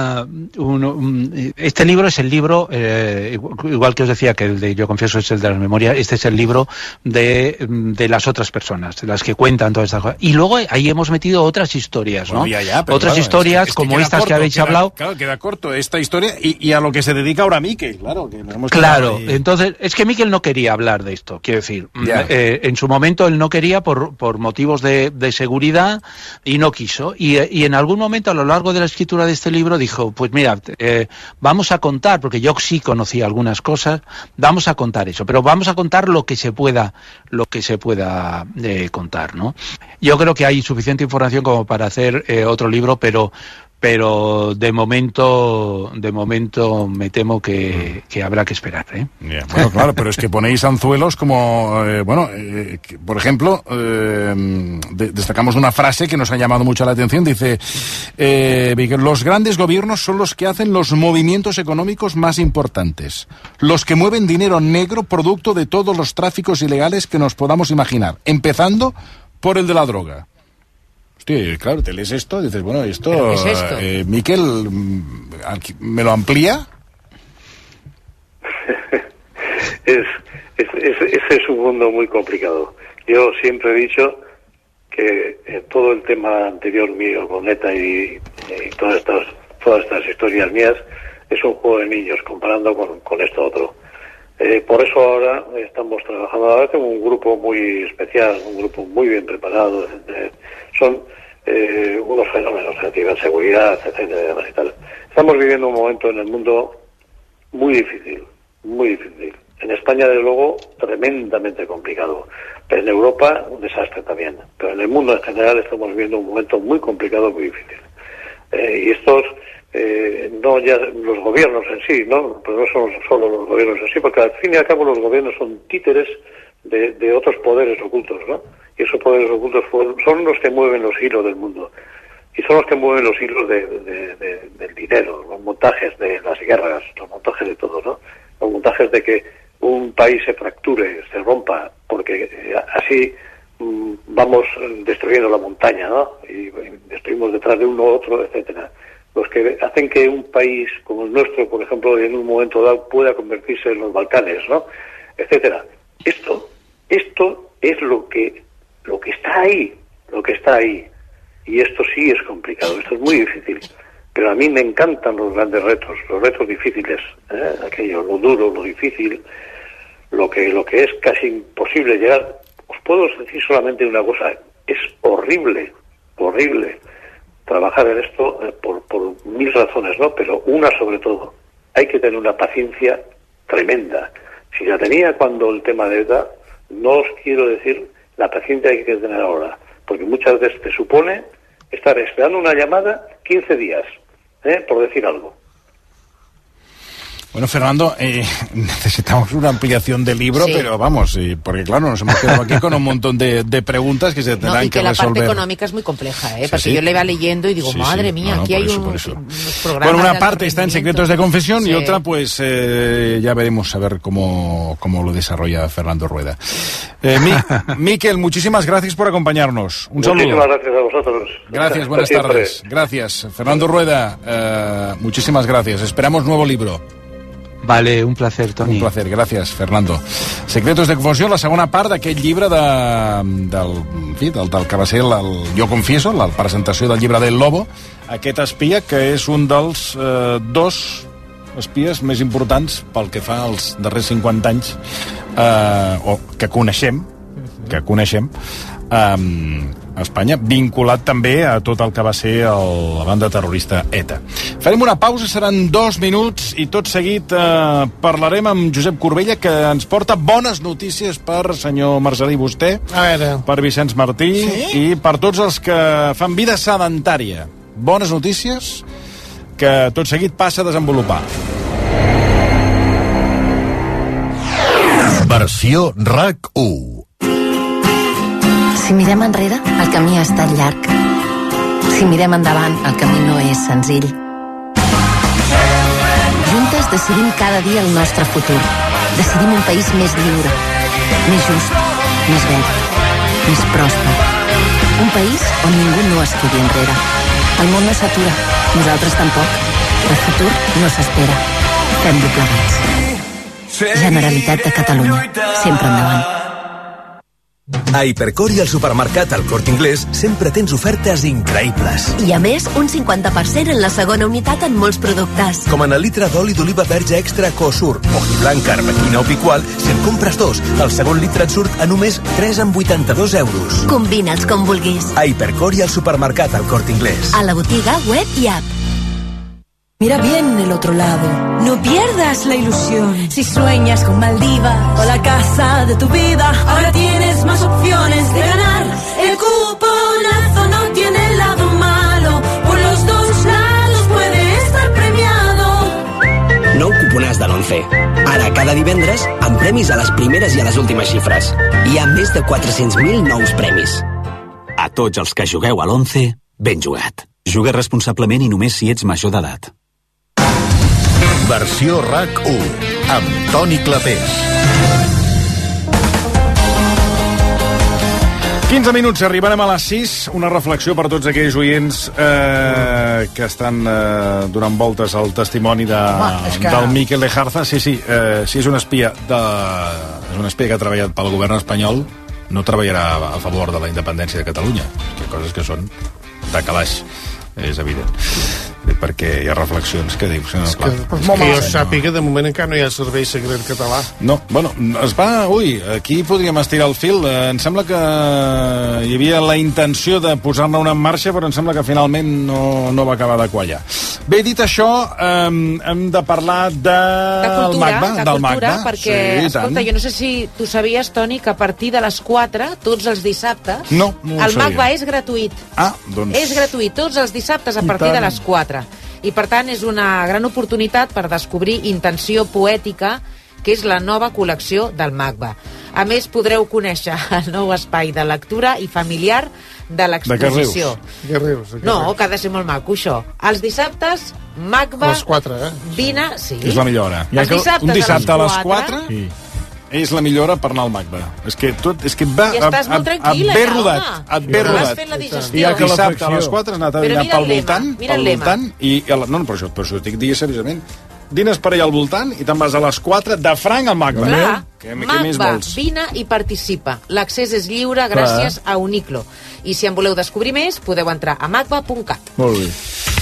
este libro es el libro, igual que os decía que el de Yo Confieso es el de la memoria, este es el libro de las otras personas, de las que cuentan todas estas cosas. Y luego ahí hemos metido otras historias, ¿no? Bueno, otras historias es que como estas que habéis hablado. Claro, queda corto esta historia y a lo que se dedica ahora Miquel, claro. Entonces, es que Miquel no quería hablar de esto, quiero decir. En su momento él no quería por motivos de seguridad y no quiso. Y en algún momento a lo largo de la escritura de este libro dijo, pues mira, vamos a contar, porque yo sí conocía algunas cosas, vamos a contar eso, pero vamos a contar lo que se pueda contar, ¿no? Yo creo que hay suficiente información como para hacer otro libro, pero de momento me temo que habrá que esperar, ¿eh? Bueno, claro, pero es que ponéis anzuelos como, por ejemplo, destacamos una frase que nos ha llamado mucho la atención, dice, los grandes gobiernos son los que hacen los movimientos económicos más importantes, los que mueven dinero negro producto de todos los tráficos ilegales que nos podamos imaginar, empezando por el de la droga. Hostia, claro, te lees esto y dices, bueno, esto... ¿Qué es esto? Miquel, ¿me lo amplía? Ese es un mundo muy complicado. Yo siempre he dicho que todo el tema anterior mío con ETA y todas estas historias mías es un juego de niños comparando con esto otro. Por eso ahora estamos trabajando, ahora tengo un grupo muy especial, un grupo muy bien preparado, son unos fenómenos de ciberseguridad, etcétera y tal. Estamos viviendo un momento en el mundo muy difícil, muy difícil. En España, desde luego, tremendamente complicado. Pero en Europa, un desastre también. Pero en el mundo en general estamos viviendo un momento muy complicado, muy difícil. Y estos, no ya los gobiernos en sí, ¿no? Pero no son solo los gobiernos en sí, porque al fin y al cabo los gobiernos son títeres de otros poderes ocultos, ¿no? Y esos poderes ocultos son los que mueven los hilos del mundo. Y son los que mueven los hilos del dinero, los montajes de las guerras, los montajes de todo, ¿no? Los montajes de que un país se fracture, se rompa, porque así vamos destruyendo la montaña, ¿no? Y destruimos detrás de uno otro, etcétera. Los que hacen que un país como el nuestro, por ejemplo, en un momento dado pueda convertirse en los Balcanes, ¿no? Etcétera. Esto es lo que está ahí. Y esto sí es complicado, esto es muy difícil. Pero a mí me encantan los grandes retos, los retos difíciles, aquello, lo duro, lo difícil, lo que es casi imposible llegar. Os puedo decir solamente una cosa, es horrible trabajar en esto por mil razones, ¿no? Pero una sobre todo, hay que tener una paciencia tremenda. Si la tenía cuando el tema de ETA, no os quiero decir la paciencia que hay que tener ahora, porque muchas veces te supone estar esperando una llamada 15 días, por decir algo. Bueno, Fernando, necesitamos una ampliación del libro, sí. Pero vamos, porque claro, nos hemos quedado aquí con un montón de preguntas que se tendrán que resolver. La parte económica es muy compleja, porque yo le iba leyendo y digo, madre mía, aquí hay unos programas. Bueno, una parte está en Secretos de Confesión y otra, pues, ya veremos a ver cómo lo desarrolla Fernando Rueda. Miquel, muchísimas gracias por acompañarnos. Un saludo. Muchísimas gracias a vosotros. Gracias, buenas tardes. Gracias. Fernando Rueda, muchísimas gracias. Esperamos nuevo libro. Vale, un placer, Toni. Un placer, gràcies, Fernando. Secretos de Confusió, la segona part d'aquest llibre del que va ser el Jo Confieso, la presentació del llibre del Lobo, aquest espia que és un dels dos espies més importants pel que fa als darrers 50 anys o que coneixem que coneixem, a Espanya, vinculat també a tot el que va ser la banda terrorista ETA. Farem una pausa, seran 2 minuts, i tot seguit parlarem amb Josep Corbella, que ens porta bones notícies per senyor Marcelí Vostè, per Vicenç Martí i per tots els que fan vida sedentària. Bones notícies que tot seguit passa a desenvolupar. Versió RAC1. Si mirem enrere, el camí ha estat llarg. Si mirem endavant, el camí no és senzill. Juntes decidim cada dia el nostre futur. Decidim un país més lliure, més just, més verd, més pròsper. Un país on ningú no es quedi enrere. El món no s'atura, nosaltres tampoc. El futur no s'espera. Fem-lo plegats. Generalitat de Catalunya. Sempre endavant. A Hipercor i al supermercat El Corte Inglés sempre tens ofertes increïbles. I a més, un 50% en la segona unitat en molts productes. Com en el litre d'oli d'oliva verge extra Cosur, Ojiblanca, Arbequina o Picual, si en compres 2, el segon litre et surt a només 3,82 €. Combina'ls com vulguis. A Hipercor i al supermercat El Corte Inglés. A la botiga, web i app. Mira bien el otro lado, no pierdas la ilusión. Si sueñas con Maldivas o la casa de tu vida, ahora tienes más opciones de ganar. El cuponazo no tiene el lado malo, por los dos lados puede estar premiado. Nou cuponàs de l'11. Ara, cada divendres, amb premis a les primeres i a les últimes xifres. Hi ha més de 400.000 nous premis. A tots els que jugueu a l'11, ben jugat. Juga responsablement i només si ets major d'edat. Versió RAC1 amb Toni Clapés. 15 minuts, arribarem a les 6. Una reflexió per tots aquells oients que estan donant voltes al testimoni del Miquel Lejarza. Sí, és un espia que ha treballat pel govern espanyol, no treballarà a favor de la independència de Catalunya. Que coses que són de calaix, és evident. Perquè hi ha reflexions que dius... Que jo sàpiga, de moment encara no hi ha servei secret català. No, bueno, aquí podríem estirar el fil. Em sembla que hi havia la intenció de posar-ne una en marxa, però em sembla que finalment no va acabar de quallar. Bé, dit això, hem de parlar del MACBA. Perquè, escolta, jo no sé si tu sabies, Toni, que a partir de les 4, tots els dissabtes, el MACBA és gratuït. Doncs... És gratuït, tots els dissabtes a partir de les 4. I per tant és una gran oportunitat per descobrir Intenció Poètica, que és la nova col·lecció del MACBA. A més, podreu conèixer el nou espai de lectura i familiar de l'exposició. De què rius? No, que ha de ser molt maco, això. Els dissabtes, MACBA... A les 4, Vine, sí. És la millor hora. Un dissabte a les 4... És la millor hora per anar al MACBA. És que va... I estàs molt tranquil·la, et ve rodat. Vas fent la digestió. I dissabte a les 4 has anat a dinar pel voltant. Mira el lema. No, per això dic dia seriosament. Dines per allà al voltant i te'n vas a les 4 de franc al MACBA. Clar, què més vols? Vine i participa. L'accés és lliure gràcies a Uniclo. I si en voleu descobrir més, podeu entrar a macba.cat. Molt bé.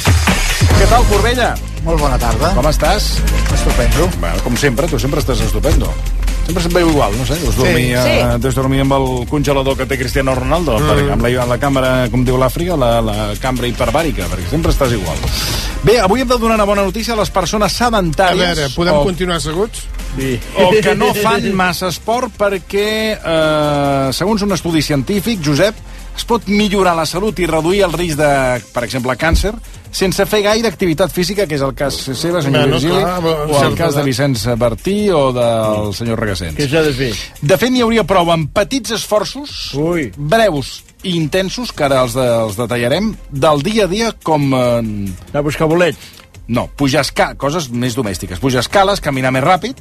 Què tal, Corbella? Molt bona tarda. Com estàs? Estupendo. Bueno, com sempre, tu sempre estàs estupendo. Sempre se't veu igual, no sé, deus dormir amb el congelador que té Cristiano Ronaldo, amb la càmera, com diu l'Àfrica, la cambra hiperbàrica, perquè sempre estàs igual. Bé, avui hem de donar una bona notícia a les persones sedentàries. A veure, podem continuar asseguts? Sí. O que no fan massa esport perquè, segons un estudi científic, Josep, es pot millorar la salut i reduir el risc de, per exemple, càncer, sense fer gaire activitat física, que és el cas seva, senyor Virgili, o el cas de Vicenç Martí o del senyor Regasens. Què s'ha de fer? De fet, n'hi hauria prou amb petits esforços, breus i intensos, que ara els detallarem, del dia a dia, com... Anar a buscar bolets? No, pujar coses més domèstiques. Pujar escales, caminar més ràpid,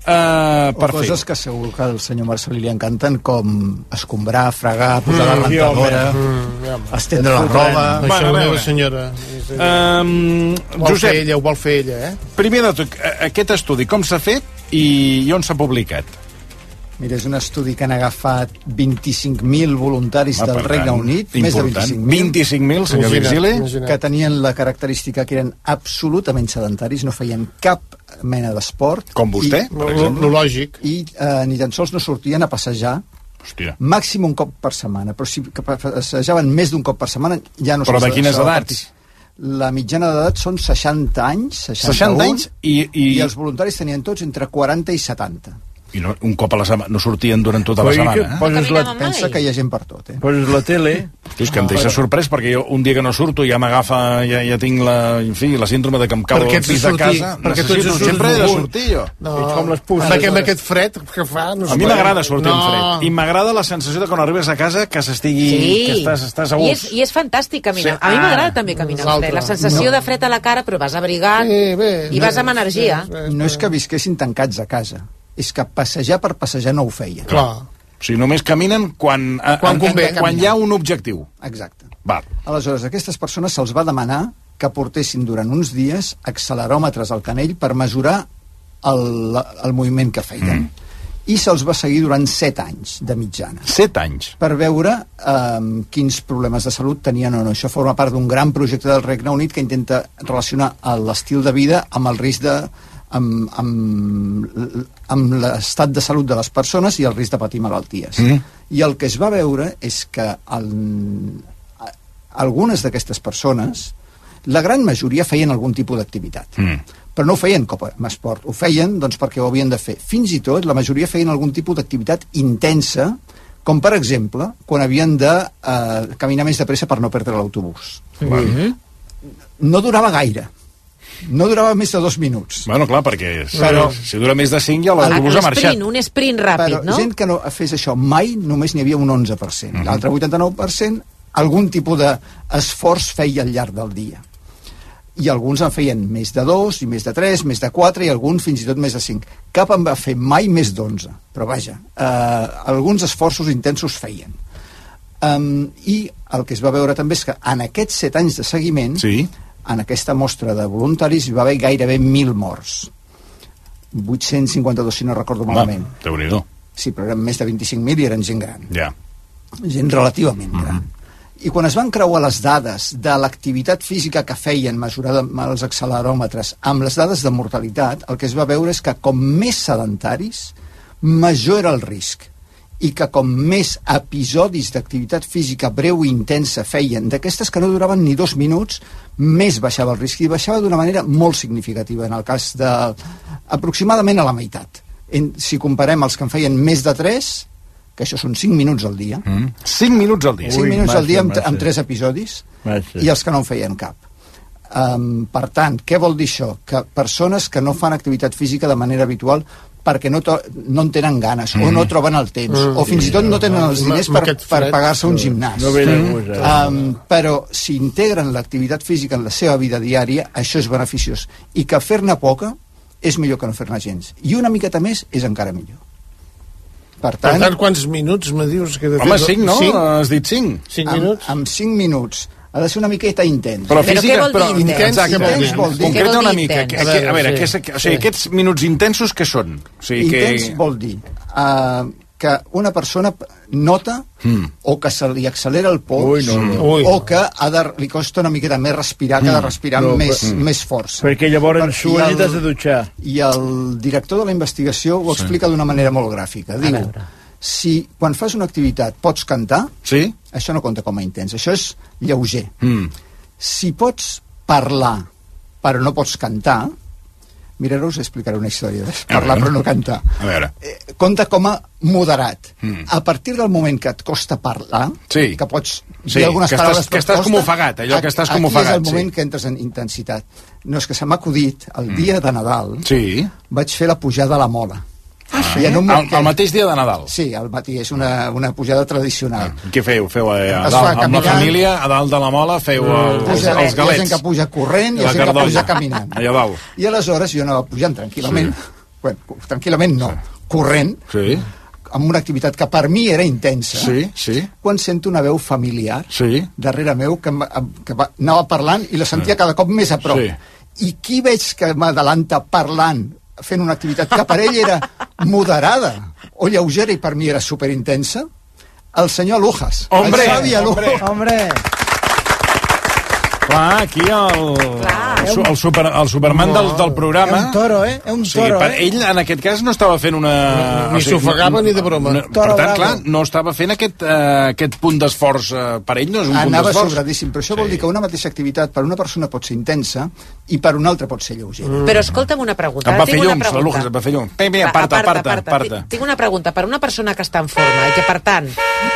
per fer. Coses que segur que al senyor Marcelí li encanten, com escombrar, fregar, posar la rentadora, estendre la roba... Això la meva senyora. Josep, ho vol fer ella, Primer de tot, aquest estudi, com s'ha fet i on s'ha publicat? Mira, és un estudi que han agafat 25.000 voluntaris del Regne Unit, més de 25.000, senyor Virgili, que tenien la característica que eren absolutament sedentaris, no feien cap mena d'esport. Com vostè, per exemple. Lo lògic. I ni tan sols no sortien a passejar Hòstia. Màxim un cop per setmana, però si passejaven més d'un cop per setmana ja no... Però de quines edats? La mitjana d'edat són 60 anys, 61, 60 anys i els voluntaris tenien tots entre 40 i 70. I no, un cop a la setmana, no sortien durant tota la setmana, Pensa que hi ha gent per tot, Poses la tele... Hosti, és que em deixa sorprès, perquè jo un dia que no surto ja m'agafa, ja tinc la síndrome de que em cau al pis de casa. Perquè necessito, sempre he de sortir, jo. No, com les puces. Amb aquest fred que fa... No a mi m'agrada sortir en fred. I m'agrada la sensació de quan arribes a casa que que estàs a gust. I és fantàstic caminar. A mi m'agrada també caminar en fred. La sensació de fred a la cara, però vas abrigant i vas amb energia. No és que visquessin tancats a casa, és que passejar per passejar no ho feien. Clar. O sigui, només caminen quan hi ha un objectiu. Exacte. Va. Aleshores, a aquestes persones se'ls va demanar que portessin durant uns dies acceleròmetres al canell per mesurar el moviment que feien. I se'ls va seguir durant 7 anys de mitjana. 7 anys? Per veure quins problemes de salut tenien o no. Això forma part d'un gran projecte del Regne Unit que intenta relacionar l'estil de vida amb el risc de amb l'estat de salut de les persones i el risc de patir malalties. I el que es va veure és que algunes d'aquestes persones, la gran majoria feien algun tipus d'activitat, però no ho feien com a esport, ho feien doncs, perquè ho havien de fer. Fins i tot la majoria feien algun tipus d'activitat intensa, com per exemple quan havien de caminar més de pressa per no perdre l'autobús. No durava gaire, no durava més de 2 minuts. Bueno, clar, perquè si dura més de 5 ja l'autobús ha marxat. Un sprint ràpid, no? Però gent que no fes això mai, només n'hi havia un 11%. L'altre 89%, algun tipus d'esforç feia al llarg del dia. I alguns en feien més de 2, i més de 3, més de 4, i alguns fins i tot més de 5. Cap en va fer mai més d'11. Però vaja, alguns esforços intensos feien. I el que es va veure també és que en aquests 7 anys de seguiment, en aquesta mostra de voluntaris hi va haver gairebé 1.000 morts. 852, si no recordo malament. Déu-n'hi-do. Sí, però eren més de 25.000 i eren gent gran. Ja. Gent relativament gran. I quan es van creuar les dades de l'activitat física que feien mesurada amb els acceleròmetres amb les dades de mortalitat, el que es va veure és que com més sedentaris, major era el risc. I que com més episodis d'activitat física breu i intensa feien, d'aquestes que no duraven ni 2 minuts, més baixava el risc, i baixava d'una manera molt significativa, en el cas de aproximadament a la meitat. Si comparem els que en feien més de 3, que això són 5 minuts al dia. 5 minuts al dia? 5 minuts al dia amb 3 episodis, i els que no en feien cap. Per tant, què vol dir això? Que persones que no fan activitat física de manera habitual perquè no en tenen ganes, o no troben el temps, o fins i tot no tenen els diners per pagar-se un gimnàs. Però si integren l'activitat física en la seva vida diària, això és beneficiós. I que fer-ne poca és millor que no fer-ne gens. I una miqueta més és encara millor. Per tant, quants minuts me dius que... Home, 5, no? Has dit 5. 5 minuts? Amb 5 minuts ha de ser una miqueta intens. Però física, què vol dir intens? Intens vol dir... Concreta una mica. A veure, aquests minuts intensos què són? Intens vol dir que una persona nota o que se li accelera el pols o que li costa una miqueta més respirar, que ha de respirar amb més força. Perquè llavors sues i t'has de dutxar. I el director de la investigació ho explica d'una manera molt gràfica. Diu, si quan fas una activitat pots cantar, això no compta com a intens, això és lleuger. Si pots parlar però no pots cantar, miraré, us explicaré una història de parlar però no cantar. A veure. Compta com a moderat. A partir del moment que et costa parlar, que pots dir algunes paraules que estàs com ofegat, allò que estàs com ofegat. Aquí és el moment que entres en intensitat. No, és que se m'ha acudit, el dia de Nadal vaig fer la pujada a la Mola. El mateix dia de Nadal? Sí, al matí, és una pujada tradicional. Què feu? Amb la família, a dalt de la Mola, feu els galets? Hi ha gent que puja corrent i hi ha gent que puja caminant. Allà dalt. I aleshores jo anava pujant tranquil·lament, bueno, tranquil·lament no, corrent, amb una activitat que per mi era intensa, quan sento una veu familiar darrere meu que anava parlant i la sentia cada cop més a prop. I qui veig que m'adalanta parlant, fent una activitat que per ell era moderada o lleugera i per mi era superintensa? El senyor Lujas. Hombre! El Xavi Lujas. Hombre! Clar, aquí el Superman del programa... És un toro, eh? És un toro, ell, en aquest cas, no estava fent una... Ni s'ofegava ni de broma. Per tant, clar, no estava fent aquest punt d'esforç per ell, no és un punt d'esforç. Anava sobradíssim, però això vol dir que una mateixa activitat per una persona pot ser intensa i per una altra pot ser lleugera. Però escolta'm una pregunta. Em va fer llums, la Lujas, em va fer llums. Aparta. Tinc una pregunta. Per una persona que està en forma i que, per tant,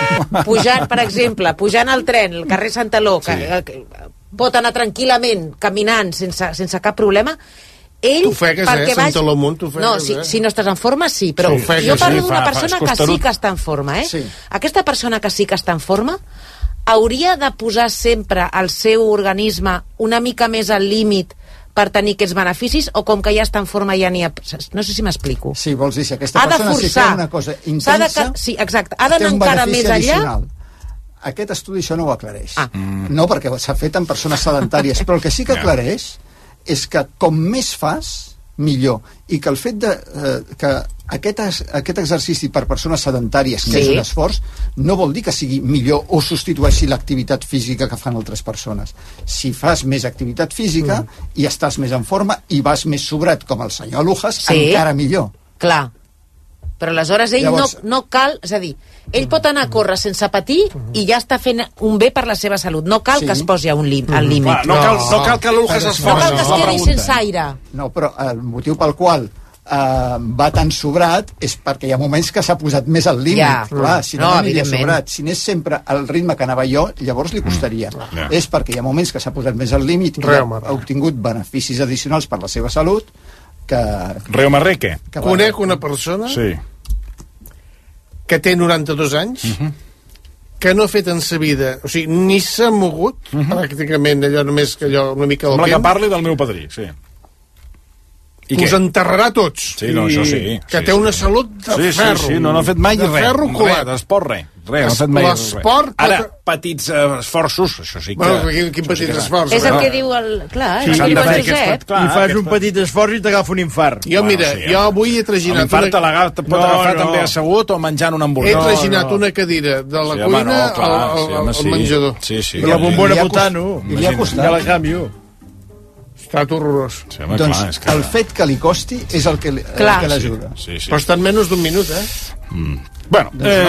pujant al tren, al carrer Santaló, que pot anar tranquil·lament, caminant, sense cap problema, ell... T'ofegues, Santaló Munt, t'ofegues, no, si no estàs en forma, sí, però jo parlo d'una persona que sí que està en forma, eh? Sí. Aquesta persona que sí que està en forma hauria de posar sempre el seu organisme una mica més al límit per tenir aquests beneficis, o com que ja està en forma ja n'hi ha... No sé si m'explico. Sí, vols dir, si aquesta persona si fa una cosa intensa... Sí, exacte, ha d'anar encara més enllà... Aquest estudi això no ho aclareix. No, perquè s'ha fet en persones sedentàries, però el que sí que aclareix és que com més fas, millor. I que el fet que aquest exercici per persones sedentàries, que és un esforç, no vol dir que sigui millor o substitueixi l'activitat física que fan altres persones. Si fas més activitat física i estàs més en forma i vas més sobrat, com el senyor Lujas, encara millor. Clar. Però aleshores ell no cal... És a dir, ell pot anar a córrer sense patir i ja està fent un bé per la seva salut. No cal que es posi al límit. No cal que l'Ujas es forci. No cal que es quedi sense aire. No, però el motiu pel qual va tan sobrat és perquè hi ha moments que s'ha posat més al límit. Clar, si no aniria sobrat. Si anés sempre al ritme que anava jo, llavors li costaria. És perquè hi ha moments que s'ha posat més al límit i ha obtingut beneficis addicionals per la seva salut que... Reo Marreque. Conec una persona que té 92 anys que no ha fet en sa vida, o sigui, ni s'ha mogut pràcticament allò només que allò una mica... Sembla que parli del meu padrí, sí. Us enterrarà tots. Sí, no, això sí. Que té una salut de ferro. Sí, no ha fet mai res. De ferro colat. D'esport, res. No ha fet mai res. Ara, petits esforços, això sí que... Bueno, quin petit esforç. És el que diu el... Clar, és el que diu el Josep. I fas un petit esforç i t'agafa un infart. Jo, mira, jo avui he traginat... L'infart te pot agafar també assegut o menjant una hamburguesa. He traginat una cadira de la cuina al menjador. Sí. La bombona botano. I li ha costat. Ja la canvio. Estat horrorós. Doncs el fet que li costi és el que l'ajuda. Però està en menys d'un minut, Bueno,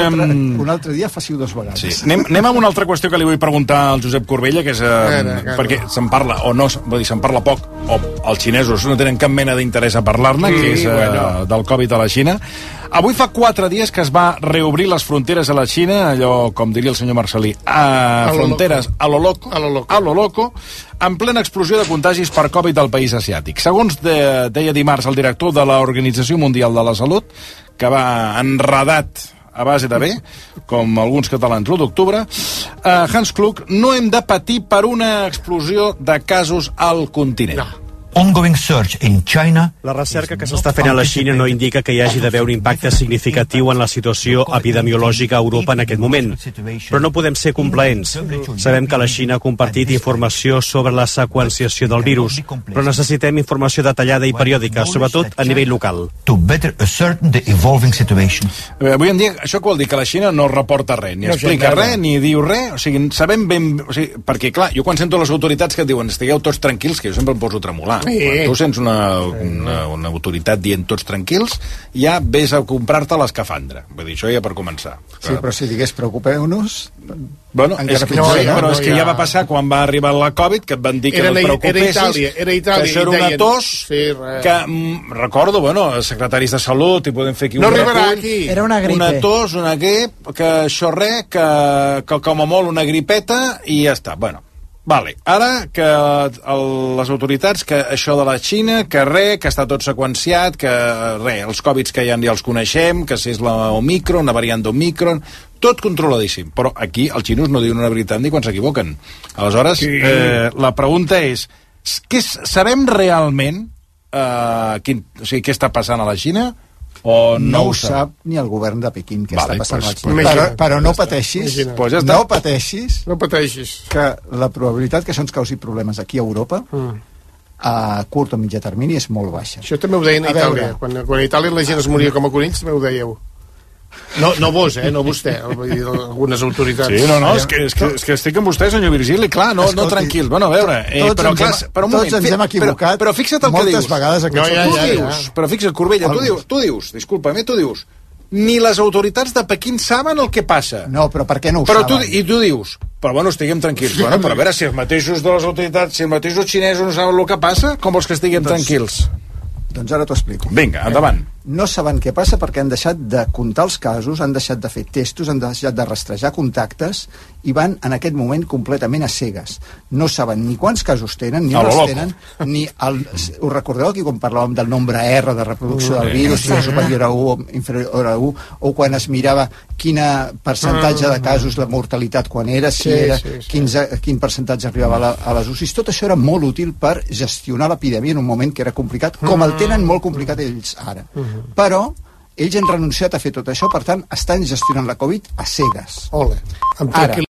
un altre dia faci-ho 2 vegades. Sí. Anem amb una altra qüestió que li vull preguntar al Josep Corbella, que és perquè se'n parla, o no, vull dir, se'n parla poc, o els xinesos no tenen cap mena d'interès a parlar-ne, que és del Covid a la Xina. Avui fa 4 dies que es va reobrir les fronteres a la Xina, allò, com diria el senyor Marcelí, fronteres a lo loco, en plena explosió de contagis per Covid al país asiàtic. Segons deia dimarts el director de l'Organització Mundial de la Salut, que va enredat a base de bé, com alguns catalans l'1 d'octubre, Hans Klug, no hem de patir per una explosió de casos al continent. No. ongoing surge in China. La recerca que s'està fent a la Xina no indica que hi hagi d'haver un impacte significatiu en la situació epidemiològica a Europa en aquest moment. Però no podem ser complaents. Sabem que la Xina ha compartit informació sobre la seqüenciació del virus, però necessitem informació detallada i periòdica, sobretot a nivell local. To better ascertain the evolving situation. Avui en dia, això què vol dir? Que la Xina no reporta res, ni explica res, ni diu res, o sigui, sabem ben... O sigui, perquè, clar, jo quan sento les autoritats que et diuen estigueu tots tranquils, que jo sempre em poso a tremolar. Quan tu sents una autoritat dient tots tranquils, ja ves a comprar-te l'escafandra. Vull dir, això ja per començar. Sí, però si digués preocupeu-nos... Bueno, és que, però és que ja va passar quan va arribar la Covid, que et van dir que no et preocupessis, era Itàlia, que això era una tos, que recordo, bueno, secretaris de Salut, i podem fer aquí un recull, era una gripe. Una tos, una grip, que això res, que com a molt una gripeta, i ja està, bueno. Vale, ara que les autoritats, que això de la Xina, que res, que està tot seqüenciat, que res, els Covids que ja els coneixem, que si és la Omicron, la variant d'Omicron, tot controladíssim. Però aquí els xinos no diuen una veritat ni quan s'equivoquen. Aleshores, la pregunta és, sabem realment què està passant a la Xina? O no ho sap ni el govern de Pequín què està passant a la Xina. Però no pateixis, no pateixis que la probabilitat que això ens causi problemes aquí a Europa a curt o mitjà termini és molt baixa. Això també ho deien a Itàlia. Quan a Itàlia la gent es moria com a conills, també ho dèieu. No vos, no vostè, vull dir, algunes autoritats. Sí, no, és que estic amb vostè, senyor Virgili, clar, no tranquil. Bueno, a veure, però clar, per un moment... Tots ens hem equivocat però fixa't el que dius. Moltes vegades aquests... Però fixa't, Corbella, tu dius, disculpa'm, tu dius, ni les autoritats de Pequín saben el que passa. No, però per què no ho saben? I tu dius, però bueno, estiguem tranquils. Bueno, però a veure, si els mateixos de les autoritats, si els mateixos xinesos no saben el que passa, com vols que estiguem tranquils? Doncs ara t'ho explico. Vinga, endavant. No saben què passa perquè han deixat de comptar els casos, han deixat de fer testos, han deixat de rastrejar contactes i van en aquest moment completament a cegues. No saben ni quants casos tenen, ni on els tenen, ni us recordeu aquí quan parlàvem del nombre R de reproducció del virus, si era superior a 1 o inferior a 1, o quan es mirava quin percentatge de casos, la mortalitat quan era, quin percentatge arribava a les UCIs. Tot això era molt útil per gestionar l'epidèmia en un moment que era complicat, com el tenen molt complicat ells ara. Però ells han renunciat a fer tot això, per tant, estan gestionant la Covid a cegues. Ole. Ara,